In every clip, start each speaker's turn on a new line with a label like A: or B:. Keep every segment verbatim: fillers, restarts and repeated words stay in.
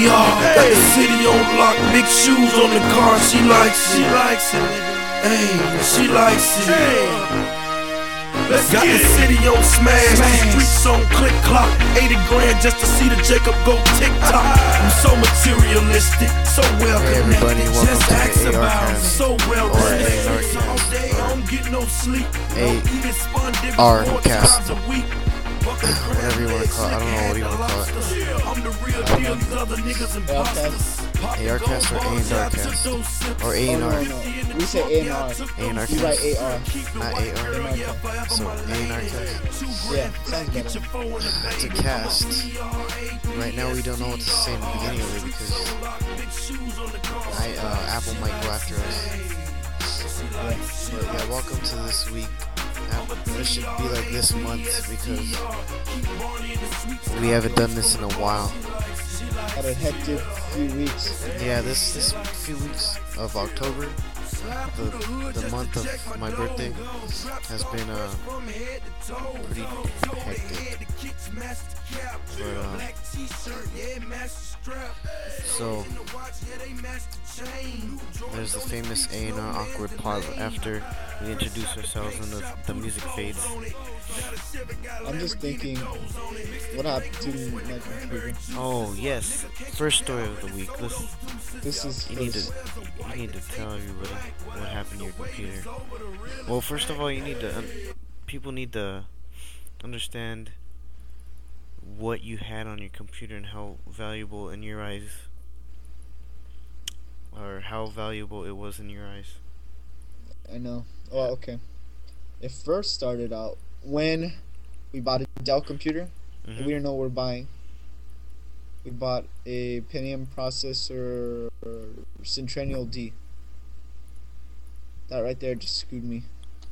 A: E R. Got the city on lock, big shoes on the car. She likes it. She likes it. Hey, she likes it. Let's got the city on smash, the streets on click clock. Eighty grand just to see the Jacob go tick tock. I'm so materialistic, so well connected. Just ask about it. So well connected. All day I don't get no sleep. No eating spun different four times a week.
B: Whatever you want to call it. I don't know what you want to call it.
A: I'm the real deal, these other niggas imposters.
B: ARcast or A and Rcast? Or A and R?
C: Oh, no, no. We say A and R.
B: A and R
C: You write A R.
B: Not A R. So A and Rcast.
C: Yeah, sounds better.
B: It's a cast. Right now we don't know what to say in the beginning of it because I, uh, Apple might go after us. But yeah, welcome to this week. It should be like this month because we haven't done this in a while.
C: Had a hectic few weeks.
B: Yeah, this this few weeks of October, the the month of my birthday, has been uh pretty hectic. But um, so there's the famous A and R awkward pause after we introduce ourselves and the, the music fades.
C: I'm just thinking, what happened to my computer?
B: Oh yes, first story of the week. Listen,
C: This is
B: you need to
C: first.
B: you need to tell everybody what happened to your computer. Well, first of all, you need to um, people need to understand what you had on your computer and how valuable in your eyes, or how valuable it was in your eyes.
C: I know. Oh, okay. It first started out when we bought a Dell computer.
B: Mhm.
C: We didn't know what we're buying. We bought a Pentium processor, Centennial D. That right there just screwed me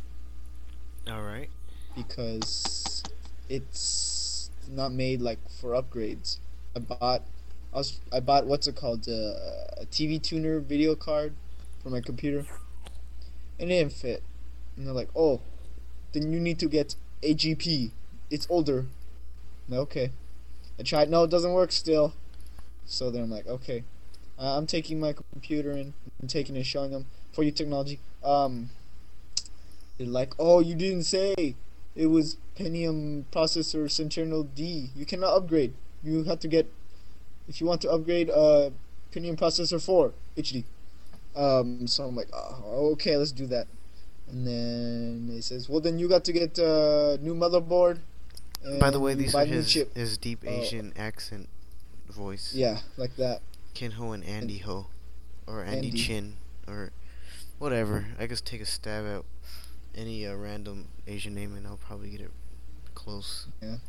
B: All right.
C: because it's not made like for upgrades. I bought, I was, I bought what's it called, uh, a T V tuner video card for my computer, and it didn't fit. And they're like, "Oh, then you need to get a G P. It's older." I'm like, okay. I tried. No, it doesn't work still. So then I'm like, okay. Uh, I'm taking my computer in and taking it, showing them for you technology. Um, they're like, "Oh, you didn't say it was Pentium processor Centennial D. You cannot upgrade. You have to get, if you want to upgrade, uh, Pentium processor four H D." Um, so I'm like, oh, okay, let's do that. And then he says, "Well, then you got to get a new motherboard."
B: By the way,
C: and
B: these
C: buy
B: are
C: new
B: his
C: chip."
B: his deep
C: Uh,
B: Asian accent voice.
C: Yeah, like that.
B: Ken Ho and Andy Ho, or Andy,
C: Andy.
B: Chin, or whatever. I just take a stab at any uh, random Asian name and I'll probably get it close.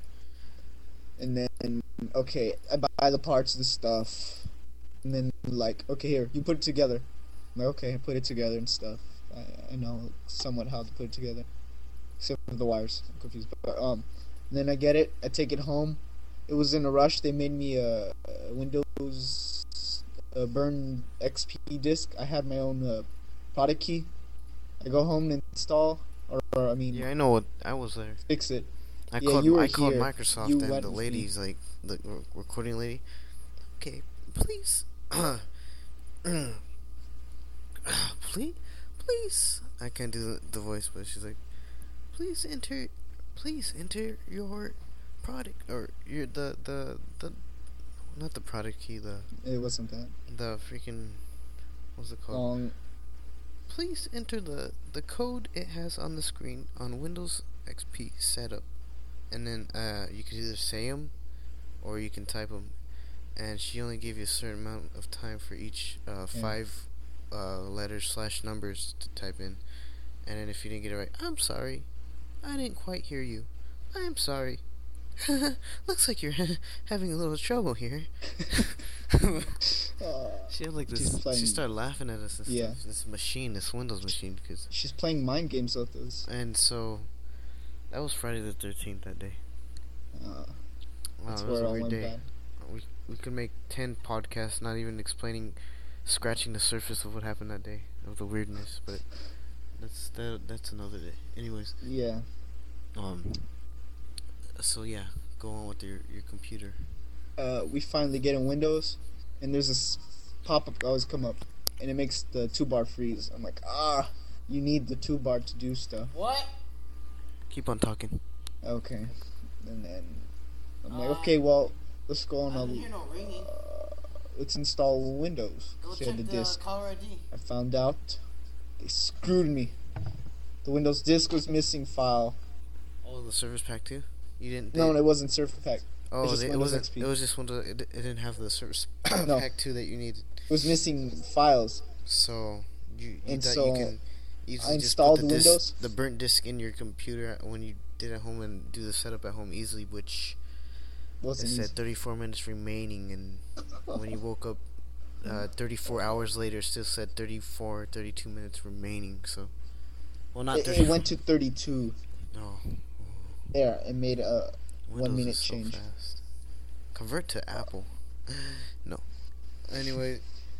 C: And then, okay, I buy the parts, the stuff. And then, like, okay, here, you put it together. I'm like, okay, I put it together and stuff. I, I know somewhat how to put it together. Except for the wires. I'm confused. But, um, then I get it. I take it home. It was in a rush. They made me a, a Windows uh, Burn X P disk. I had my own uh, product key. I go home and install, or, or I mean,
B: Yeah, I know what I was there.
C: fix it.
B: I
C: Yeah,
B: called
C: you were
B: I called
C: here.
B: Microsoft
C: You
B: and
C: went
B: the
C: with me.
B: ladies, like the re- recording lady. Okay, please, please, please. I can't do the, the voice, but she's like, please enter, please enter your product or your the the the not the product key, the
C: It wasn't that
B: the freaking what's it called?
C: long.
B: Please enter the the code it has on the screen on Windows X P setup, and then uh you can either say them or you can type them, and she only gave you a certain amount of time for each uh,
C: Yeah.
B: five uh, letters slash numbers to type in, and then if you didn't get it right, I'm sorry, I didn't quite hear you. I am sorry. Looks like you're having a little trouble here.
C: Uh,
B: She had like
C: She's
B: this.
C: playing-
B: She started laughing at us and
C: Yeah.
B: stuff. This machine, this Windows machine, because
C: she's playing mind games with us.
B: and so that was Friday the thirteenth that day.
C: Uh,
B: Wow,
C: that's
B: that was
C: where it
B: a
C: all
B: weird
C: went
B: day.
C: bad.
B: We we could make ten podcasts, not even explaining, scratching the surface of what happened that day, of the weirdness. But that's that, that's another day. Anyways,
C: Yeah.
B: um, so yeah, go on with your your computer.
C: Uh, we finally get in Windows. and there's this pop-up that always come up, and it makes the two bar freeze. I'm like, ah, you need the two bar to do stuff.
D: What?
B: Keep on talking.
C: Okay, and then I'm like,
D: Uh,
C: okay, well, let's go on.
D: I
C: A,
D: didn't hear no ringing.
C: uh, let's install Windows.
D: Go
C: She
D: check
C: had
D: the
C: the disk.
D: caller I D.
C: I found out they screwed me. The Windows disk was missing file.
B: Oh, the service pack too. You didn't.
C: No,
B: they-
C: it wasn't Surface Pack.
B: Oh,
C: just
B: they, it
C: Windows
B: wasn't.
C: X P.
B: It was just Windows. It, it didn't have the service
C: No.
B: pack two that you needed.
C: It was missing files.
B: So you, you
C: And
B: thought
C: so,
B: you can easily
C: I
B: just
C: installed
B: put the
C: Windows.
B: Disk, the burnt disk in your computer when you did at home and do the setup at home easily, which it
C: Wasn't
B: said
C: easy.
B: thirty-four minutes remaining, and when you woke up uh, thirty-four hours later, it still said thirty-four, thirty-two minutes remaining. So, well, not
C: It,
B: thirty.
C: it went to thirty-two.
B: No.
C: There, it made a
B: Windows
C: one minute
B: is so
C: change.
B: fast. Convert to Apple. No. Anyway,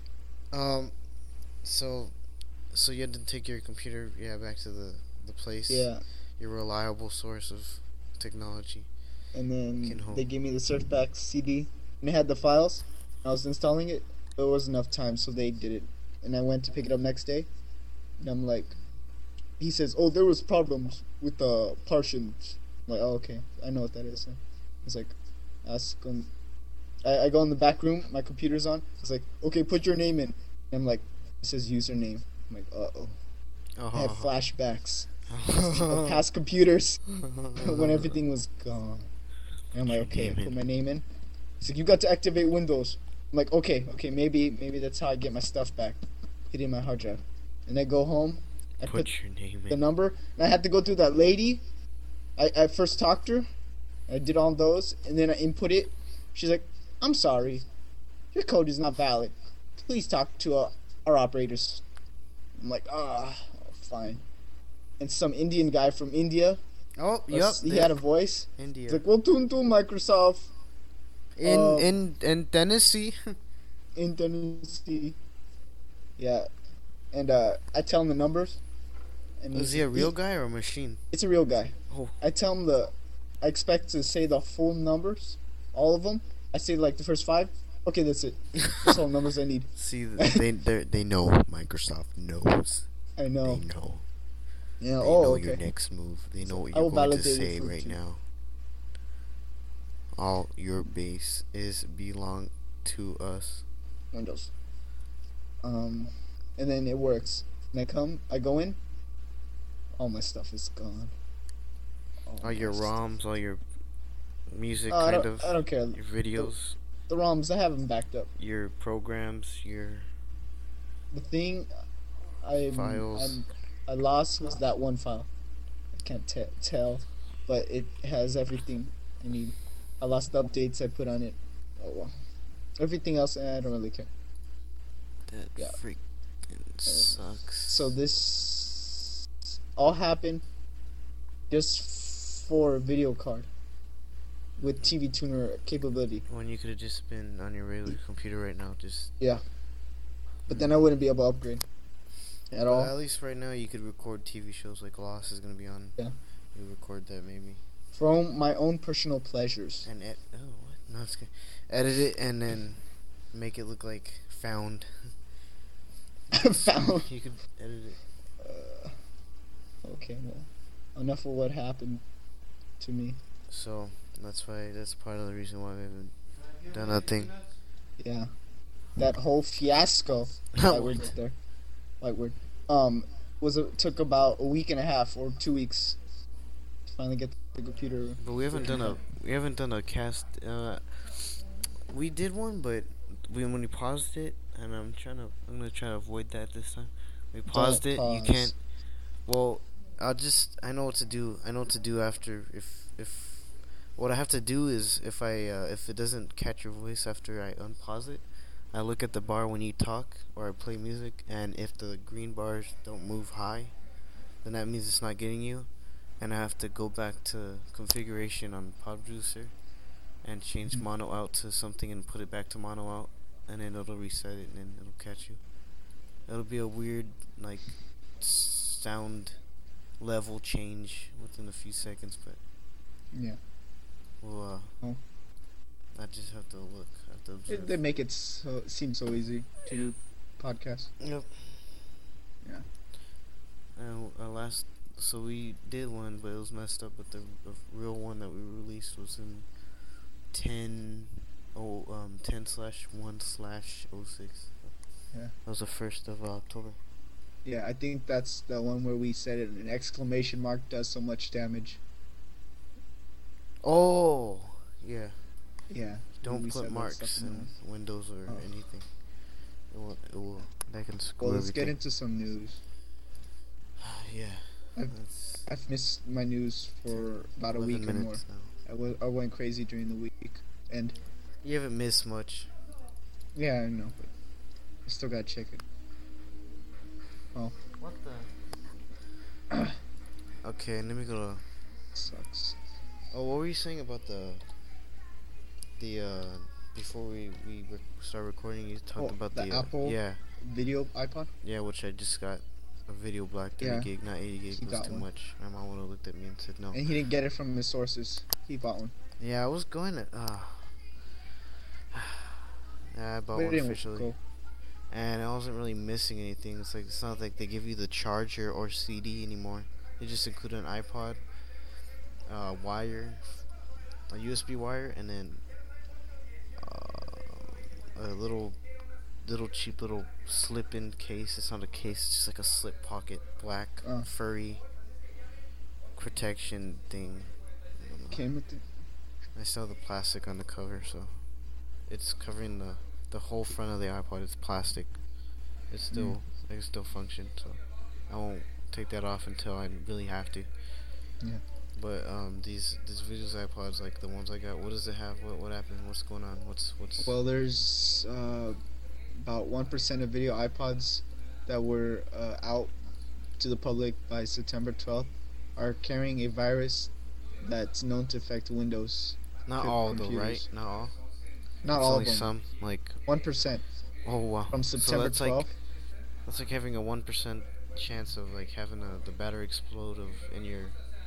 B: um, so, so you had to take your computer, yeah, back to the the place.
C: Yeah,
B: Your reliable source of technology.
C: and
B: Can
C: then
B: hold.
C: they gave me the Surfback C D, and it had the files. I was installing it, but it wasn't enough time, so they did it. And I went to pick it up next day, and I'm like, he says, "Oh, there was problems with the partitions." I'm like, "Oh, okay, I know what that is." He's like, "Ask him." I, I go in the back room, my computer's on. He's like, "Okay, put your name in." And I'm like, it says username. I'm like, uh oh. I had flashbacks of past computers when everything was gone. And I'm like, okay, I put my name in. He's like, you got to activate Windows. I'm like, okay, okay, maybe maybe that's how I get my stuff back. Hit in my hard drive. And I go home. I put,
B: Put your name
C: the
B: in.
C: number. And I had to go through that lady. I, I first talked to her. I did all those. And then I input it. She's like, I'm sorry. Your code is not valid. Please talk to uh, our operators. I'm like, ah, fine. And some Indian guy from India.
B: Oh,
C: uh,
B: yep.
C: He had a voice.
B: India.
C: He's like, welcome to Microsoft
B: in
C: uh,
B: in in Tennessee.
C: in Tennessee. Yeah. And uh, I tell him the numbers. And
B: Was
C: he's-
B: he a real guy or a machine?
C: It's a real guy.
B: Oh.
C: I tell him the. I expect to say the full numbers, all of them. I say like the first five. Okay, that's it. That's all the numbers I need.
B: See, they they they know. Microsoft knows.
C: I know.
B: They know.
C: Yeah.
B: They
C: Oh,
B: know
C: okay.
B: your next move. They know what
C: I will
B: you're going to
C: validate it
B: say
C: for
B: right
C: you.
B: now. All your base is belong to us.
C: Windows. Um, and then it works. And I come, I go in. All my stuff is gone.
B: All your
C: my stuff.
B: ROMs, all your music,
C: Oh, I
B: kind
C: don't,
B: of
C: I don't care.
B: your videos,
C: The ROMs, I have them backed up.
B: your programs, your
C: The thing I
B: Files.
C: I lost was that one file. I can't te- tell, but it has everything I need. I lost the updates I put on it. Oh well. Everything else, eh, I don't really care.
B: that
C: Yeah.
B: freaking sucks.
C: So this all happened just for a video card with T V tuner capability.
B: When you could have just been on your regular computer right now, just
C: But then I wouldn't be able to upgrade at
B: Well,
C: all.
B: at least right now you could record T V shows like Lost is gonna be on.
C: Yeah.
B: You record that maybe
C: From my own personal pleasures.
B: and ed- oh what? No, it's good. Edit it and then make it look like found.
C: Found.
B: You could edit it.
C: Uh, okay, well, enough of what happened to me.
B: So that's why that's part of the reason why we haven't done that thing.
C: Yeah, that whole fiasco. White word right there. White word. Um, was it took about a week and a half or two weeks to finally get the computer.
B: But we haven't done a we haven't done a cast. Uh, we did one, but we when we paused it, and I'm trying to I'm gonna try to avoid that this time. We paused it.
C: pause.
B: You can't. Well, I'll just I know what to do. I know what to do after if if what I have to do is if I uh, if it doesn't catch your voice after I unpause it, I look at the bar when you talk or I play music, and if the green bars don't move high, then that means it's not getting you. And I have to go back to configuration on Pod Producer and change
C: Mhm.
B: mono out to something and put it back to mono out, and then it'll reset it and then it'll catch you. It'll be a weird like s- sound level change within a few seconds, but
C: Yeah.
B: we'll uh,
C: Oh.
B: I just have to look. I have to observe.
C: They make it so, seem so easy to do podcasts.
B: Yep.
C: Yeah.
B: And uh, last, so we did one, but it was messed up. But the, the real one that we released was in ten oh um ten slash one slash oh six.
C: Yeah.
B: That was the first of uh, October.
C: Yeah, I think that's the one where we said it, an exclamation mark does so much damage.
B: Oh, yeah.
C: Yeah.
B: Don't
C: we
B: put
C: said that
B: marks
C: stuff in
B: in
C: the-
B: windows or
C: Oh.
B: anything. It will, it will, that can screw
C: Well, let's
B: everything.
C: get into some news.
B: Yeah.
C: I've,
B: That's
C: I've missed my news for about a
B: eleven
C: week or more.
B: minutes now.
C: I, w- I went crazy during the week. And,
B: You haven't missed much.
C: yeah, I know, but I still gotta check it. Oh,
B: What the? Okay, let me go to.
C: sucks.
B: Oh, what were you saying about the the uh before we we rec- start recording? You talked
C: Oh,
B: about
C: the
B: the, uh,
C: Apple
B: yeah
C: Video iPod?
B: yeah, which I just got a video black thirty
C: Yeah,
B: gig, not eighty gig
C: he
B: was
C: got
B: too
C: one.
B: much. My mom would have looked at me and said no.
C: And he didn't get it from his sources. He bought one.
B: Yeah, I was going to. Uh, yeah, I bought
C: But it
B: one
C: didn't
B: officially,
C: go.
B: and I wasn't really missing anything. It's like it's not like they give you the charger or C D anymore. They just include an iPod, uh, wire, a U S B wire, and then uh, a little, little cheap little slip-in case. It's not a case; it's just like a slip pocket, black,
C: Uh.
B: furry protection thing. I don't know.
C: Came with it.
B: I saw the plastic on the cover, so it's covering the the whole front of the iPod. It's plastic. It's still it can still function, so I won't take that off until I really have to.
C: Yeah.
B: But um, these these videos iPods, like the ones I got, what does it have? What what happened? What's going on? What's what's
C: Well, there's uh, about one percent of video iPods that were uh, out to the public by September twelfth are carrying a virus that's known to affect Windows.
B: not
C: co-
B: all though, right?
C: computers.
B: Not all.
C: Not
B: It's
C: all
B: only
C: of them.
B: some. Like
C: one percent
B: oh wow.
C: from
B: So
C: September
B: that's like
C: twelfth.
B: that's like having a one percent chance of like having a, the battery explode of in your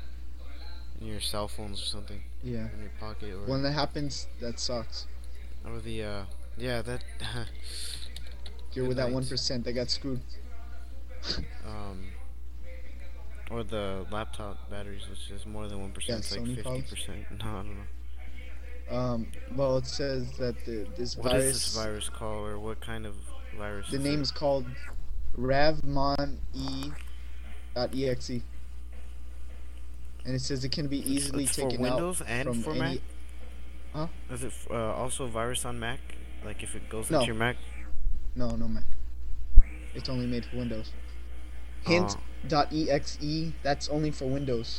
B: in your cell phones or something
C: Yeah.
B: in your pocket or
C: When that happens, that sucks.
B: or the uh yeah that
C: You're
B: Good
C: with that
B: night.
C: one percent that got screwed.
B: um or the laptop batteries, which is more than one percent.
C: Yeah,
B: It's like
C: Sony
B: fifty
C: problems.
B: percent. No, I don't know.
C: Um, well, it says that the, this
B: What
C: virus.
B: is this virus called, or what kind of virus?
C: The
B: is
C: name
B: it?
C: is called Ravmon E. .exe. And it says it can be easily
B: it's
C: taken
B: for Windows
C: out
B: and
C: from
B: for
C: any.
B: Mac.
C: Huh?
B: Is it f- uh, also a virus on Mac? Like if it goes
C: No.
B: into your Mac?
C: No, no Mac. It's only made for Windows.
B: Oh.
C: Hint.exe. That's only for Windows.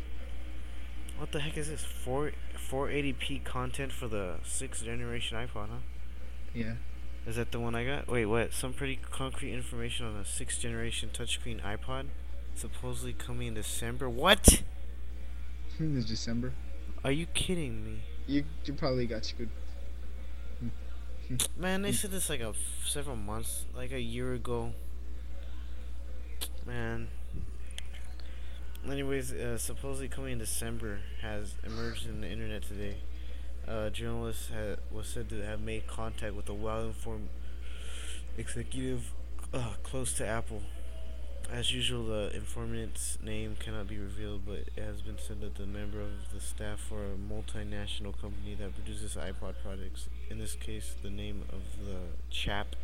B: What the heck is this? four four eighty p content for the sixth generation iPod, huh?
C: Yeah.
B: Is that the one I got? Wait, what? Some pretty concrete information on a sixth generation touchscreen iPod, supposedly coming in December. What?
C: It's December.
B: Are you kidding me?
C: You you probably got screwed.
B: Man, they said this like a f- several months, like a year ago. Man. Anyways, uh, supposedly coming in December has emerged in the internet today. A journalist ha- was said to have made contact with a well-informed executive uh, close to Apple. As usual, the informant's name cannot be revealed, but it has been said that the member of the staff for a multinational company that produces iPod products, in this case, the name of the chap,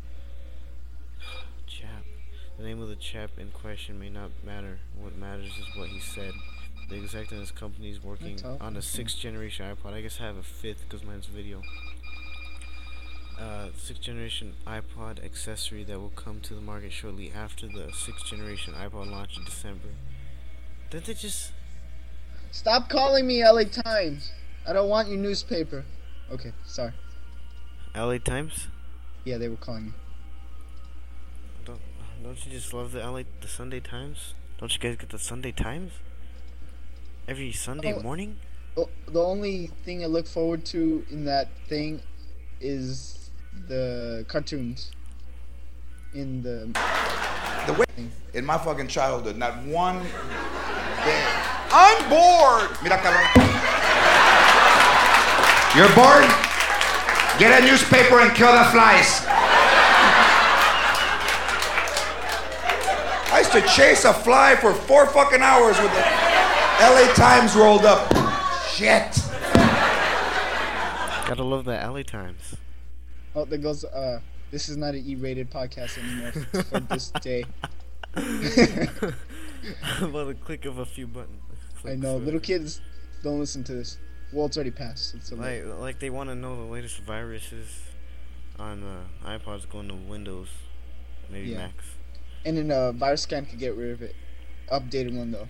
B: chap, the name of the chap in question may not matter. What matters is what he said. The exec in his company is working
C: That's all.
B: on a sixth generation iPod. I guess I have a fifth because mine's video. Uh, sixth generation iPod accessory that will come to the market shortly after the sixth generation iPod launch in December. Didn't they just...
C: Stop calling me L A Times. I don't want your newspaper. Okay, sorry.
B: L A Times?
C: Yeah, they were calling me.
B: Don't don't you just love the L A the Sunday Times? Don't you guys get the Sunday Times every Sunday
C: Oh.
B: morning?
C: The, the only thing I look forward to in that thing is the cartoons. In the
D: The way in my fucking childhood, not one day. I'm bored. Mira, cabrón. You're bored? Get a newspaper and kill the flies. I used to chase a fly for four fucking hours with the L A Times rolled up. Shit.
B: Gotta love the L A Times.
C: Oh, there goes. Uh, this is not an E-rated podcast anymore for, for this day.
B: About a click of a few buttons.
C: I know, little kids don't listen to this. Well, it's already passed. It's
B: Like, like they want to know the latest viruses on uh, iPods going to Windows, maybe
C: Yeah.
B: Macs.
C: And then uh, virus scan could get rid of it. Updated one though.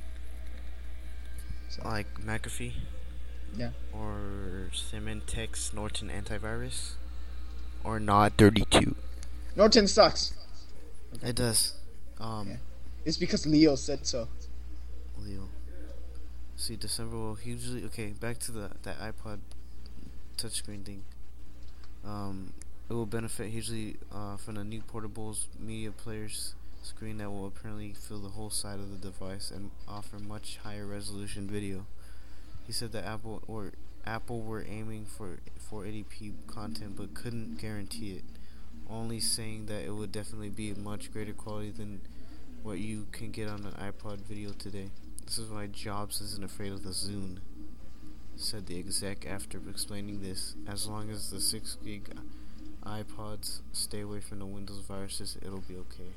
C: So,
B: Like McAfee.
C: Yeah.
B: Or Symantec Norton antivirus. Or Nod thirty-two.
C: Norton sucks.
B: It does. Um,
C: Yeah. It's because Leo said so.
B: Leo. See, December will hugely. Okay, back to the that iPod touchscreen thing. Um, it will benefit hugely uh, from the new portables media players screen that will apparently fill the whole side of the device and offer much higher resolution video. He said that Apple or Apple were aiming for four eighty p content but couldn't guarantee it, only saying that it would definitely be much greater quality than what you can get on an iPod video today. This is why Jobs isn't afraid of the Zune, said the exec after explaining this. As long as the six gig iPods stay away from the Windows viruses, it'll be okay.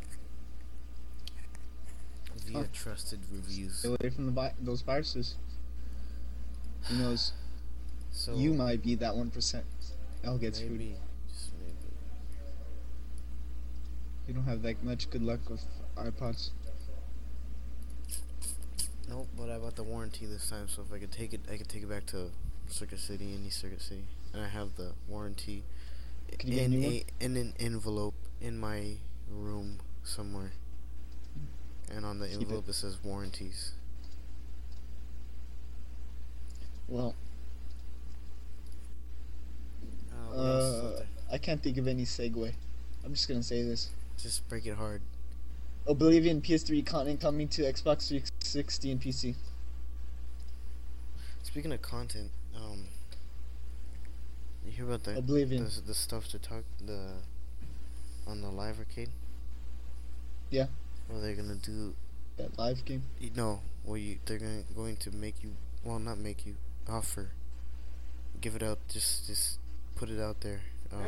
B: Via
C: Huh.
B: trusted reviews.
C: Stay away from the vi- those viruses. Who knows?
B: So
C: You might be that one percent. That'll get screwed.
B: maybe, just maybe.
C: You don't have that much good luck with iPods.
B: Nope, but I bought the warranty this time, so if I could take it, I could take it back to Circuit City, any Circuit City, and I have the warranty
C: Could you get a
B: in
C: new
B: a
C: one?
B: in an envelope in my room somewhere, and on the
C: Keep
B: envelope it. says warranties.
C: Well,
B: Uh, what else is out
C: uh,
B: there?
C: I can't think of any segue. I'm just gonna say this.
B: Just break it hard.
C: Oblivion P S three content coming to Xbox three sixty and P C.
B: Speaking of content, um, you hear about the
C: Oblivion.
B: the, the stuff to talk the on the live arcade?
C: Yeah.
B: What they're gonna do?
C: That live game.
B: You know, where you they're going going to make you well, not make you offer, give it out. Just just put it out there. Um,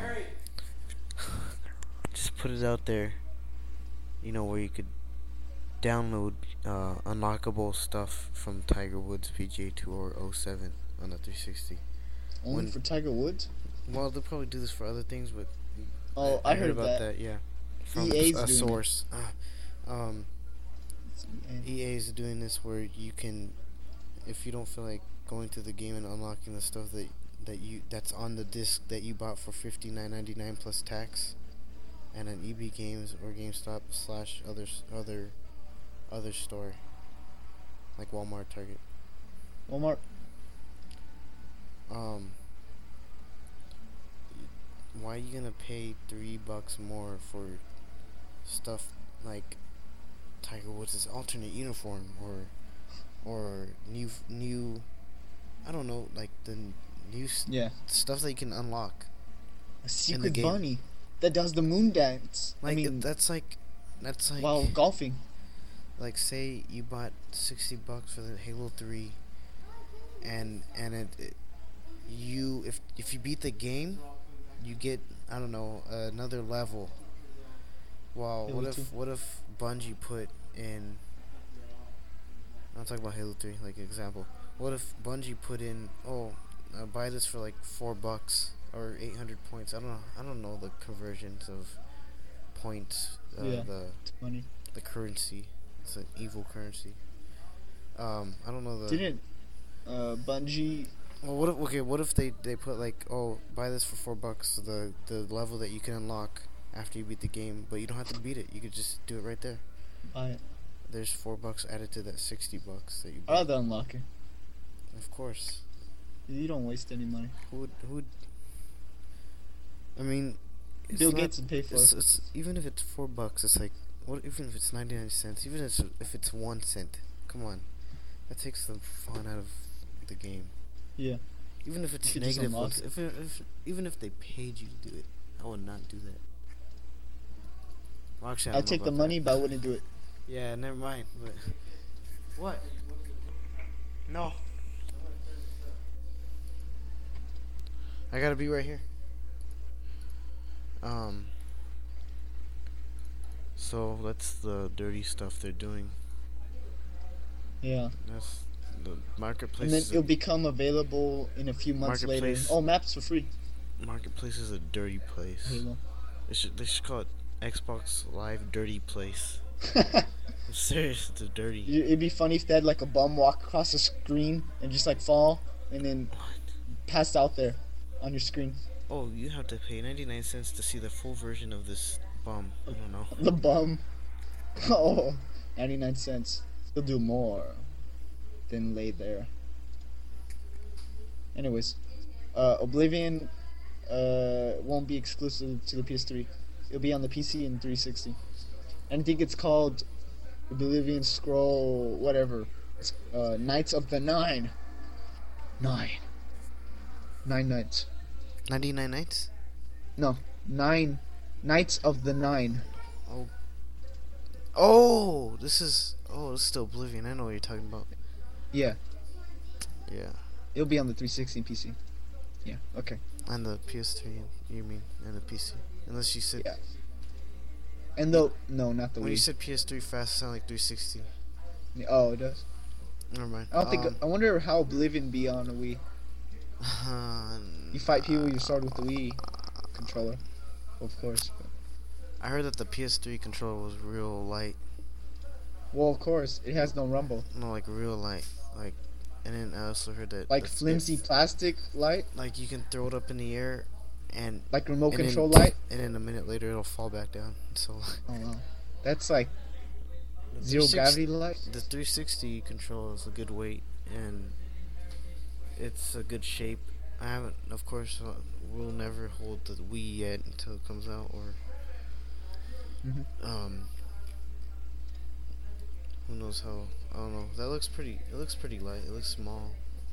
B: just put it out there. You know, where you could download uh, unlockable stuff from Tiger Woods P G A Tour oh seven on the three sixty.
C: Only
B: When-
C: for Tiger Woods?
B: Well, they'll probably do this for other things, but
C: Oh, I, heard,
B: about
C: that.
B: Yeah, from
C: E A's
B: a
C: doing it.
B: source. Uh, um,
C: And
B: E A is doing this where you can, if you don't feel like going to the game and unlocking the stuff that that you that's on the disc that you bought for fifty-nine ninety-nine plus tax, and an E B Games or GameStop slash other other other store, like Walmart, Target.
C: Walmart.
B: Um, why are you gonna pay three bucks more for stuff like Tiger Woods' alternate uniform or or new new I don't know, like the n- new s-
C: Yeah.
B: stuff that you can unlock?
C: A secret
B: game.
C: bunny that does the moon dance.
B: Like
C: I mean,
B: that's like that's like
C: while golfing.
B: like say you bought sixty bucks for the Halo three, and and it, it you if if you beat the game, you get I don't know another level. Wow,
C: Halo
B: what if
C: two.
B: what if Bungie put in? I'm talking about Halo three, like example. What if Bungie put in? Oh, uh, buy this for like four bucks or eight hundred points. I don't know. I don't know the conversions of points. Uh,
C: Yeah.
B: The
C: Money.
B: the currency. It's an evil currency. Um, I don't know the.
C: Didn't uh, Bungie?
B: Well, what if okay? What if they, they put like, oh, buy this for four bucks, the the level that you can unlock after you beat the game, but you don't have to beat it. You could just do it right there.
C: Buy it.
B: There's four bucks added to that sixty bucks that you.
C: I'd rather unlock it.
B: Of course.
C: You don't waste any money.
B: Who would who would? I mean, it's
C: Bill
B: not-
C: Gates would pay for
B: It's,
C: it.
B: it's even if it's four bucks, it's like what? Even if it's ninety nine cents, even if it's, if it's one cent, come on, that takes the fun out of the game.
C: Yeah.
B: Even if it's
C: You could just
B: negative
C: unlock
B: ones,
C: it.
B: if, it- if even if they paid you to do it, I would not do that. Well, actually, I
C: I'd
B: don't know
C: take the
B: about
C: money,
B: that.
C: but I wouldn't do it.
B: Yeah, never mind. But what? No. I gotta be right here. Um. So that's the dirty stuff they're doing.
C: Yeah.
B: That's the marketplace.
C: And then
B: is
C: it'll
B: a,
C: become available in a few months later.
B: Marketplace.
C: Oh, maps for free.
B: marketplace is a dirty place.
C: Halo.
B: They should they should call it Xbox Live Dirty Place. I'm serious, it's a dirty.
C: You- It'd be funny if they had like a bum walk across the screen and just like fall and then
B: What?
C: passed out there on your screen.
B: Oh, you have to pay ninety-nine cents to see the full version of this bum. I don't know.
C: The bum. Oh, ninety-nine cents. He'll do more than lay there. Anyways, uh, Oblivion uh, won't be exclusive to the P S three. It'll be on the P C and three sixty. And I think it's called Oblivion Scroll, whatever. It's, uh, Knights of the Nine. Nine. Nine Knights.
B: ninety-nine nights?
C: No, nine. Knights of the Nine.
B: Oh. Oh, this is. Oh, this is still Oblivion. I know what you're talking about.
C: Yeah,
B: Yeah.
C: it'll be on the three sixty and P C. Yeah, okay.
B: And the P S three, you mean, and the P C. Unless you said.
C: Yeah. And though, no, not the
B: When you
C: Wii.
B: said P S three fast, it sounded like three sixty.
C: Oh, it does.
B: Never mind.
C: I don't think.
B: Um,
C: I wonder how Oblivion be on a Wii. You fight people, you start with the Wii controller, of course. But,
B: I heard that the P S three controller was real light.
C: well, of course, it has no rumble.
B: No, like real light. Like, and then I also heard that.
C: Like
B: that's-
C: flimsy plastic light,
B: Like you can throw it up in the air, and
C: like remote
B: and
C: control
B: then,
C: light.
B: and then a minute later it'll fall back down. So
C: Oh wow, that's like
B: the
C: zero
B: 360
C: gravity light.
B: The three sixty controller is a good weight, and it's a good shape. I haven't, of course, uh, we'll never hold the Wii yet until it comes out, or
C: Mhm.
B: um, who knows how? I don't know. That looks pretty. It looks pretty light. It looks small,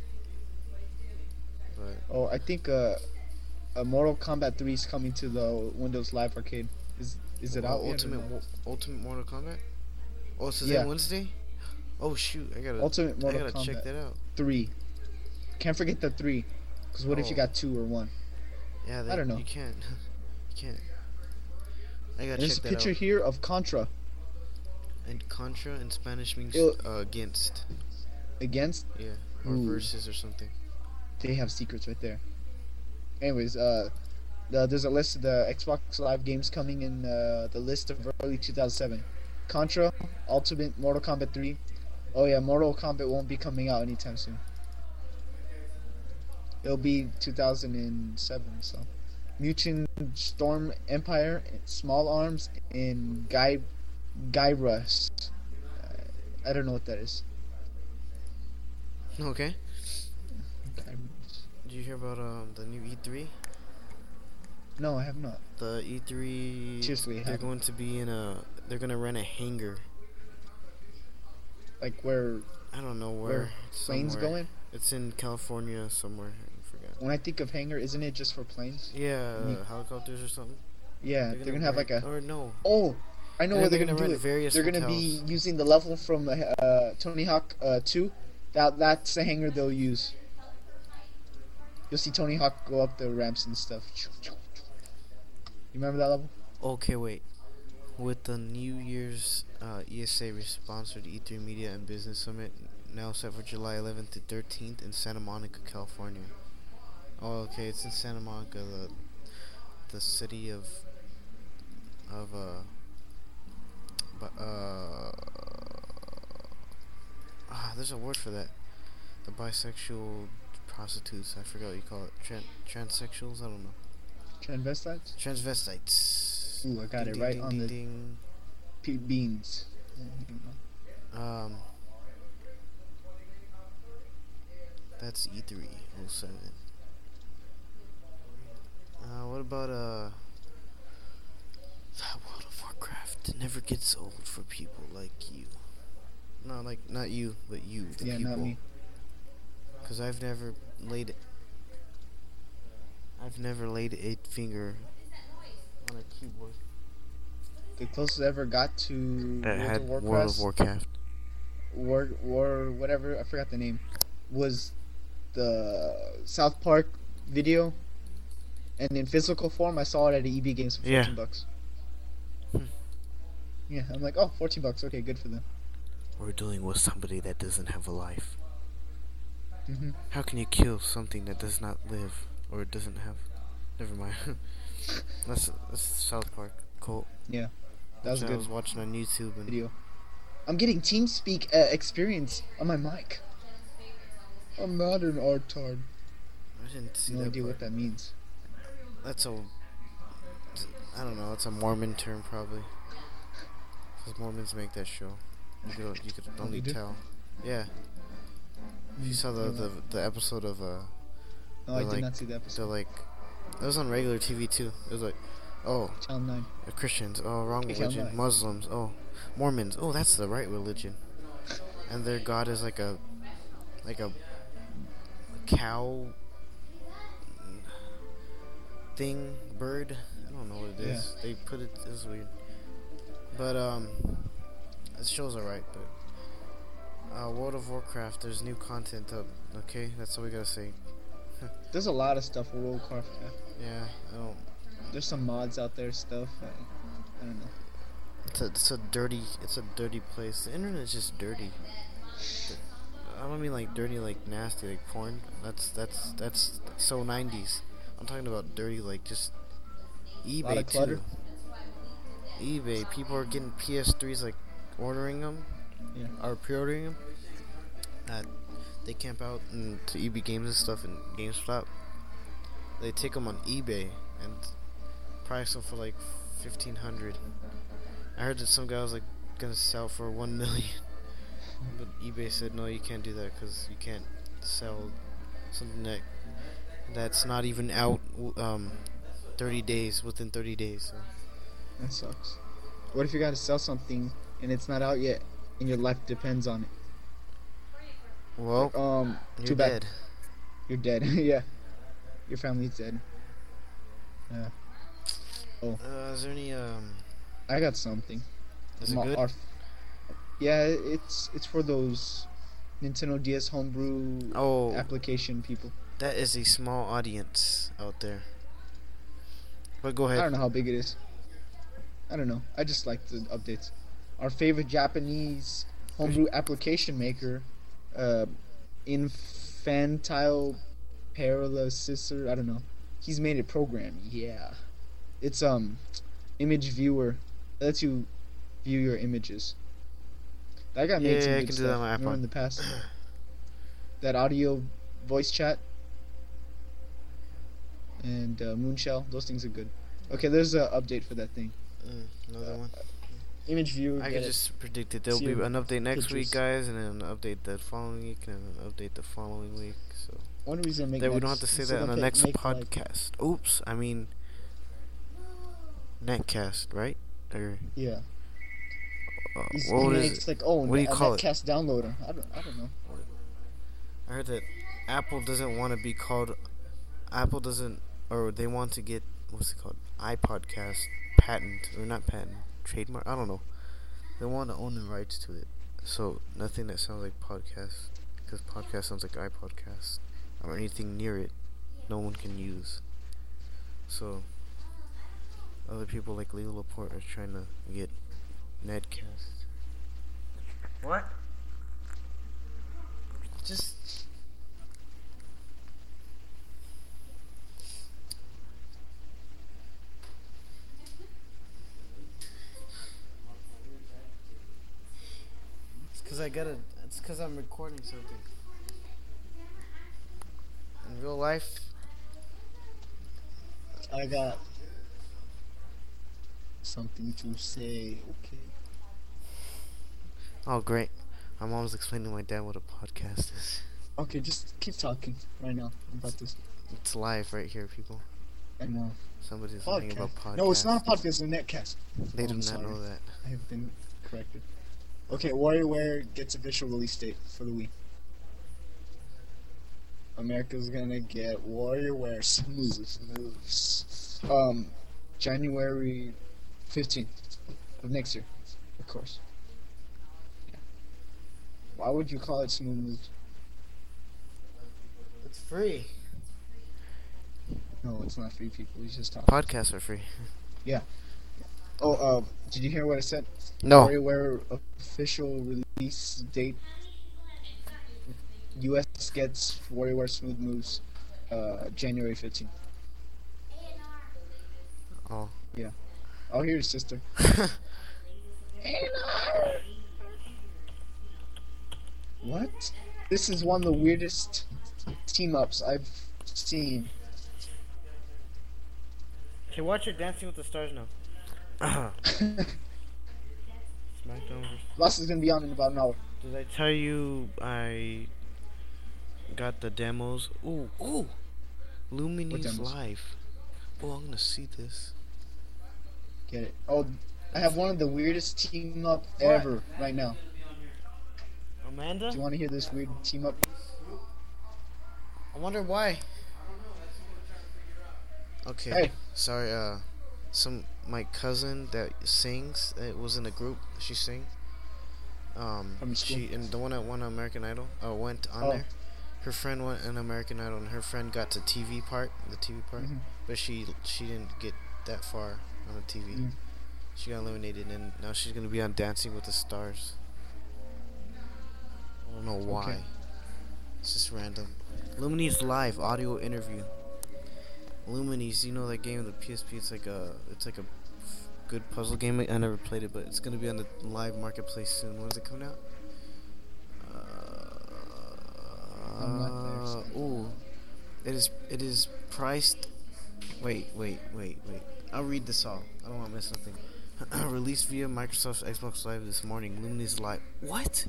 B: but
C: Oh, I think uh, uh, Mortal Kombat three is coming to the Windows Live Arcade. Is is it
B: Well,
C: out yet or
B: Ultimate
C: no?
B: Mo- Ultimate Mortal Kombat. Oh, so is
C: Yeah.
B: that Wednesday? Oh shoot! I gotta.
C: Ultimate
B: I
C: Mortal
B: gotta
C: Kombat
B: check that out.
C: three. Can't forget the three, because what if you
B: Oh.
C: got two or one?
B: Yeah,
C: I
B: they,
C: don't know.
B: You can't. you can't. I gotta
C: There's
B: check
C: a
B: that
C: picture
B: out.
C: here of Contra
B: And Contra in Spanish means
C: It'll-
B: uh, against.
C: against.
B: Yeah, or
C: Ooh.
B: versus or something.
C: They have secrets right there. Anyways, uh, the, there's a list of the Xbox Live games coming in uh, the list of early two thousand seven. Contra, Ultimate Mortal Kombat three. Oh yeah, Mortal Kombat won't be coming out anytime soon. It'll be two thousand seven, so. Mutant Storm Empire, Small Arms, and Guy, Gyruss. Uh, I don't know what that is.
B: Okay.
C: Gyruss.
B: Did you hear about um the new E three?
C: No, I have not.
B: The E three.
C: Seriously,
B: they're
C: haven't.
B: going to be in a. They're gonna rent a hangar.
C: Like where
B: I don't know where.
C: where planes
B: somewhere.
C: going?
B: It's in California somewhere. I forgot.
C: When I think of hangar, isn't it just for planes?
B: Yeah,
C: Me-
B: uh, helicopters or something.
C: Yeah, they're gonna, have like
B: rent-
C: a.
B: Or no.
C: Oh, I know
B: And
C: where
B: then
C: they're
B: they're
C: gonna,
B: gonna
C: do
B: rent
C: it.
B: various
C: They're gonna be
B: hotels.
C: using the level from uh, Tony Hawk uh, two. That that's the hangar they'll use. You'll see Tony Hawk go up the ramps and stuff. You remember that level?
B: Okay, wait. With the New Year's uh, E S A sponsored E three Media and Business Summit now set for July eleventh to thirteenth in Santa Monica, California. Oh, okay, it's in Santa Monica, the the city of of uh, but uh, ah, there's a word for that. The bisexual prostitutes. I forgot what you call it. Tran- transsexuals. I don't know.
C: Transvestites?
B: Transvestites.
C: Ooh, I got
B: Ding,
C: it
B: ding,
C: right
B: ding,
C: on
B: ding,
C: the
B: ding.
C: P- beans.
B: Um, that's E three oh seven. Uh, what about uh, that World of Warcraft? Never gets old for people like you. No, like not you, but you, the
C: Yeah,
B: people.
C: not me.
B: Because I've never laid I've never laid a finger on a keyboard
C: The closest I ever got to
B: that
C: World
B: had
C: of
B: World
C: Warcraft,
B: of Warcraft.
C: War, War, whatever, I forgot the name, was the South Park video. And in physical form, I saw it at a E B Games for fourteen
B: Yeah.
C: bucks.
B: Hmm.
C: Yeah, I'm like, oh, fourteen bucks, okay, good for them.
B: We're dealing with somebody that doesn't have a life.
C: hmm
B: How can you kill something that does not live or doesn't have? Never mind. that's that's South Park. Cool.
C: Yeah, that was a
B: I
C: good
B: was watching on YouTube and
C: video. I'm getting TeamSpeak uh, experience on my mic. I'm not an artard.
B: I didn't see
C: No
B: that
C: idea
B: part.
C: what that means.
B: That's a, I don't know. It's a Mormon term probably. Because Mormons make that show. You could you could
C: Oh,
B: only
C: they do?
B: tell. Yeah. If you saw the, the the episode of uh,
C: No, I
B: they're
C: did
B: like-
C: not see the
B: the
C: episode.
B: like, it was on regular T V too. It was like, oh,
C: Channel nine.
B: uh, Christians, oh, wrong
C: Okay,
B: religion.
C: alright.
B: Muslims, oh, Mormons, oh, that's the right religion. And their god is like a, like a, cow thing, bird. I don't know what it is. They put it. It was weird. But um, this show's alright. But uh, World of Warcraft, there's new content up. Okay, that's all we gotta say.
C: There's a lot of stuff for World of Warcraft.
B: Yeah, I don't.
C: There's some mods out there, stuff. I, I don't know.
B: It's a, it's a dirty, it's a dirty place. The internet is just dirty. I don't mean like dirty, like nasty, like porn. That's that's that's so nineties. I'm talking about dirty, like just eBay
C: Lot of clutter.
B: too. eBay. People are getting P S threes, like ordering them,
C: Yeah.
B: or pre-ordering them. Uh, they camp out into E B Games and stuff and GameStop. They take them on eBay and price them for like fifteen hundred. I heard that some guy was like gonna sell for one million, but eBay said no, you can't do that because you can't sell something that that's not even out um thirty days within thirty days. So.
C: That sucks. What if you gotta sell something and it's not out yet and your life depends on it?
B: Well,
C: Um,
B: you're
C: too bad.
B: dead.
C: You're dead. Yeah. Your family's dead. Yeah.
B: Uh, is there any um?
C: I got something.
B: Is it
C: Ma-
B: good?
C: our- yeah, it's it's for those Nintendo D S homebrew
B: Oh,
C: application people.
B: that is a small audience out there. But go ahead.
C: I don't know how big it is. I don't know. I just like the updates. Our favorite Japanese homebrew application maker, uh, Infantile Paralysis, I don't know. He's made a program. Yeah, it's um, image viewer. It lets you view your images. That guy made
B: Yeah,
C: some
B: I
C: good
B: can do
C: stuff.
B: that on my
C: Remember
B: iPhone.
C: in the past. That audio voice chat and uh, Moonshell. Those things are good. Okay, there's an update for that thing.
B: Mm, another one.
C: Image viewer.
B: I
C: get
B: can
C: it.
B: just predict it. There'll
C: See
B: be
C: your
B: an update next
C: pictures.
B: week, guys, and then an update the following week, and an update the following week. So
C: One reason make
B: that we don't
C: next-
B: have to say
C: instead
B: that on
C: of
B: the
C: make-
B: next
C: make, like-
B: podcast. Oops, I mean netcast, right? Or
C: yeah.
B: uh,
C: He's,
B: what
C: he
B: is
C: makes
B: it?
C: like oh,
B: What do you
C: a
B: call it?
C: Netcast downloader. I don't. I don't know.
B: I heard that Apple doesn't want to be called. Apple doesn't, or they want to get what's it called? iPodcast patent or not patent, trademark. I don't know. They want to own the rights to it. So nothing that sounds like podcast, because podcast sounds like iPodcast or anything near it, no one can use. So other people like Leo Laporte are trying to get Nedcast. What? Just. It's cause I gotta. It's cause I'm recording something. In real life,
C: I got something to say. Okay.
B: oh great. My mom's explaining to my dad what a podcast is.
C: Okay, just keep talking right now about this.
B: It's live right here, people.
C: I know.
B: Somebody's talking
C: Podcast.
B: about podcasts.
C: No, it's not a podcast. It's a netcast.
B: They
C: Oh,
B: do
C: I'm
B: not
C: sorry.
B: know that.
C: I have been corrected. Okay, WarioWare gets official release date for the Wii. America's gonna get Warrior Wear smooth moves. Um, January fifteenth of next year, of course. Yeah. Why would you call it smooth moves?
B: It's free.
C: No, it's not free, people. He's just talking.
B: Podcasts are free.
C: Oh, uh, did you hear what I said?
B: No.
C: WarioWare official release date. U S gets WarioWare Smooth Moves, uh, January fifteenth.
B: Oh.
C: Oh, here's sister. What? This is one of the weirdest team ups I've seen.
E: Okay, watch your Dancing with the Stars now. SmackDown. versus-
C: Lost is gonna be on in about an hour.
E: Did I tell you I got the demos? Ooh, ooh. Lumines
C: demos?
E: Live.
B: Oh, I'm gonna see this.
C: Get it? Oh, I have one of the weirdest team up ever right now.
E: Amanda?
C: Do you want to hear this weird team up?
B: I wonder why. Okay.
C: Hey.
B: Sorry. Uh, some my cousin that sings. It was in a group. She sang. Um,
C: From school?
B: she and the one that won American Idol. Uh, went on
C: Oh.
B: there. Her friend went an American Idol, and her friend got to T V part, the T V part,
C: Mhm.
B: but she she didn't get that far on the T V.
C: Mm.
B: She got eliminated, and now she's gonna be on Dancing with the Stars. I don't know why.
C: Okay.
B: It's just random. Lumines Live audio interview. Lumines, you know that game on the P S P? It's like a it's like a f- good puzzle game. I never played it, but it's gonna be on the live marketplace soon. When's it coming out?
C: I'm not there, so-
B: Uh, ooh, it is it is priced. Wait, wait, wait, wait. I'll read this all. I don't want to miss nothing. Released via Microsoft's Xbox Live this morning. Lumines Live. What?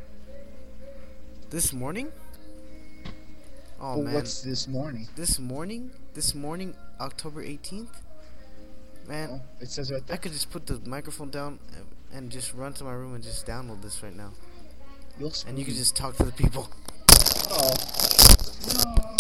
B: This morning? Oh
C: Well,
B: man.
C: what's this morning?
B: This morning? This morning, October eighteenth? Man,
C: Oh, it says right
B: I
C: there.
B: could just put the microphone down and- and just run to my room and just download this right now.
C: You'll
B: And you
C: screw
B: can just talk to the people.
C: Oh. No.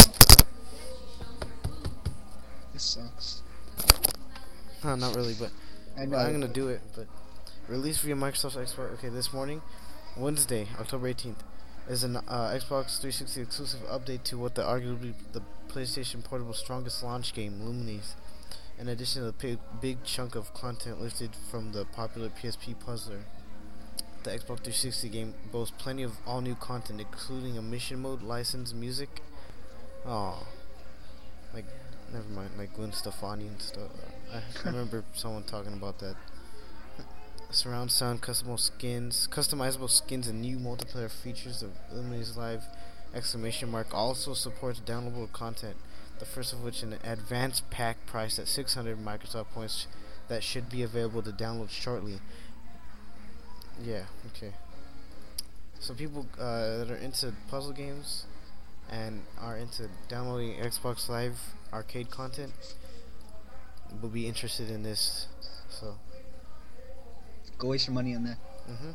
C: This sucks.
B: Huh, not really, but
C: I know.
B: I'm gonna do it. But released via Microsoft's Xbox. Okay, this morning, Wednesday, October eighteenth, is an uh, Xbox three sixty exclusive update to what the arguably the PlayStation Portable strongest launch game, Lumines. In addition to the big, big chunk of content lifted from the popular P S P puzzler, the Xbox three sixty game boasts plenty of all new content, including a mission mode, licensed music. Oh, like never mind, like Gwen Stefani and stuff. I, I remember someone talking about that. Surround sound, customizable skins, customizable skins, and new multiplayer features of Lumines Live! Exclamation mark also supports downloadable content. The first of which an advanced pack priced at six hundred Microsoft points that should be available to download shortly. Yeah, okay. So people uh, that are into puzzle games and are into downloading Xbox Live arcade content will be interested in this. So,
C: Go waste your money on that.
B: mhm.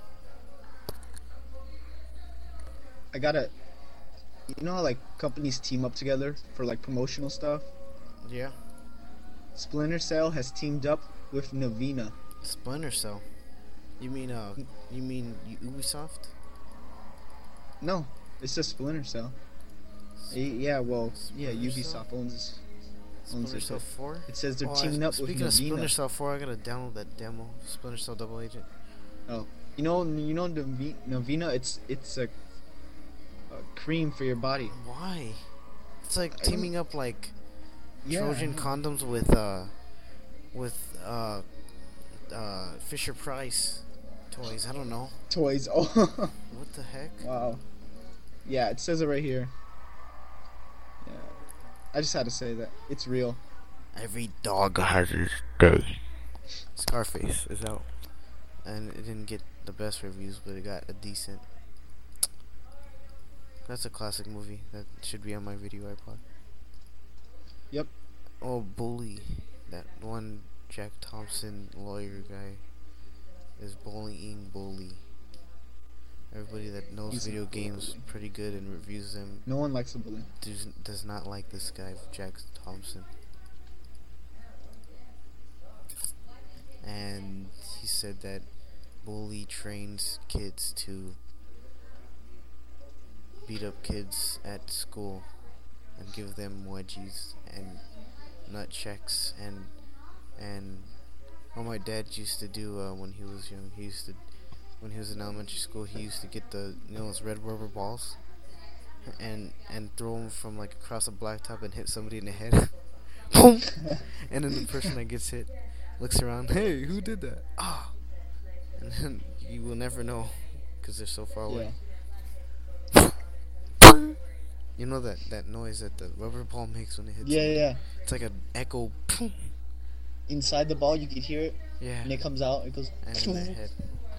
C: I gotta. You know how like companies team up together for like promotional stuff?
B: Yeah.
C: Splinter Cell has teamed up with Navina.
B: Splinter Cell. You mean uh? You mean Ubisoft?
C: No, it's just Splinter Cell. Y- Yeah, well, yeah,
B: Splinter Cell?
C: Ubisoft owns owns
B: Splinter
C: it.
B: Cell four.
C: It says they're
B: Oh, I-
C: teaming up with
B: Speaking of Splinter
C: Navina.
B: Cell four, I gotta download that demo. Splinter Cell Double Agent.
C: You know, you know Navi- Navina. It's it's a, a cream for your body.
B: Why? It's like
C: I
B: teaming up like
C: Yeah,
B: Trojan
C: I know.
B: condoms with uh with uh uh Fisher Price toys. I don't know.
C: Toys. Oh,
B: What the heck?
C: wow. Yeah, it says it right here. Yeah, I just had to say that it's real.
B: Every dog has its day. Scarface is out, and it didn't get the best reviews, but it got a decent. That's a classic movie that should be on my video iPod.
C: Yep.
B: Oh, Bully, that one Jack Thompson lawyer guy is bullying Bully.
E: Everybody that knows
C: He's
E: video
C: a
E: games
C: bully.
E: pretty good and reviews them
C: No one likes a bully.
E: does, does not like this guy, Jack Thompson. And he said that Bully trains kids to beat up kids at school and give them wedgies and nut checks and and what my dad used to do uh, when he was young. He used to when he was in elementary school. He used to get the you know those red rubber balls and and throw them from like across a blacktop and hit somebody in the head. Boom! And then the person that gets hit looks around. Hey, who did that? Ah! And then you will never know because they're so far away.
C: Yeah.
E: You know that, that noise that the rubber ball makes when it hits
C: Yeah,
E: somebody?
C: yeah.
E: It's like an echo.
C: Inside the ball, you can hear it,
E: Yeah.
C: and it comes out. It goes.
E: And in the head.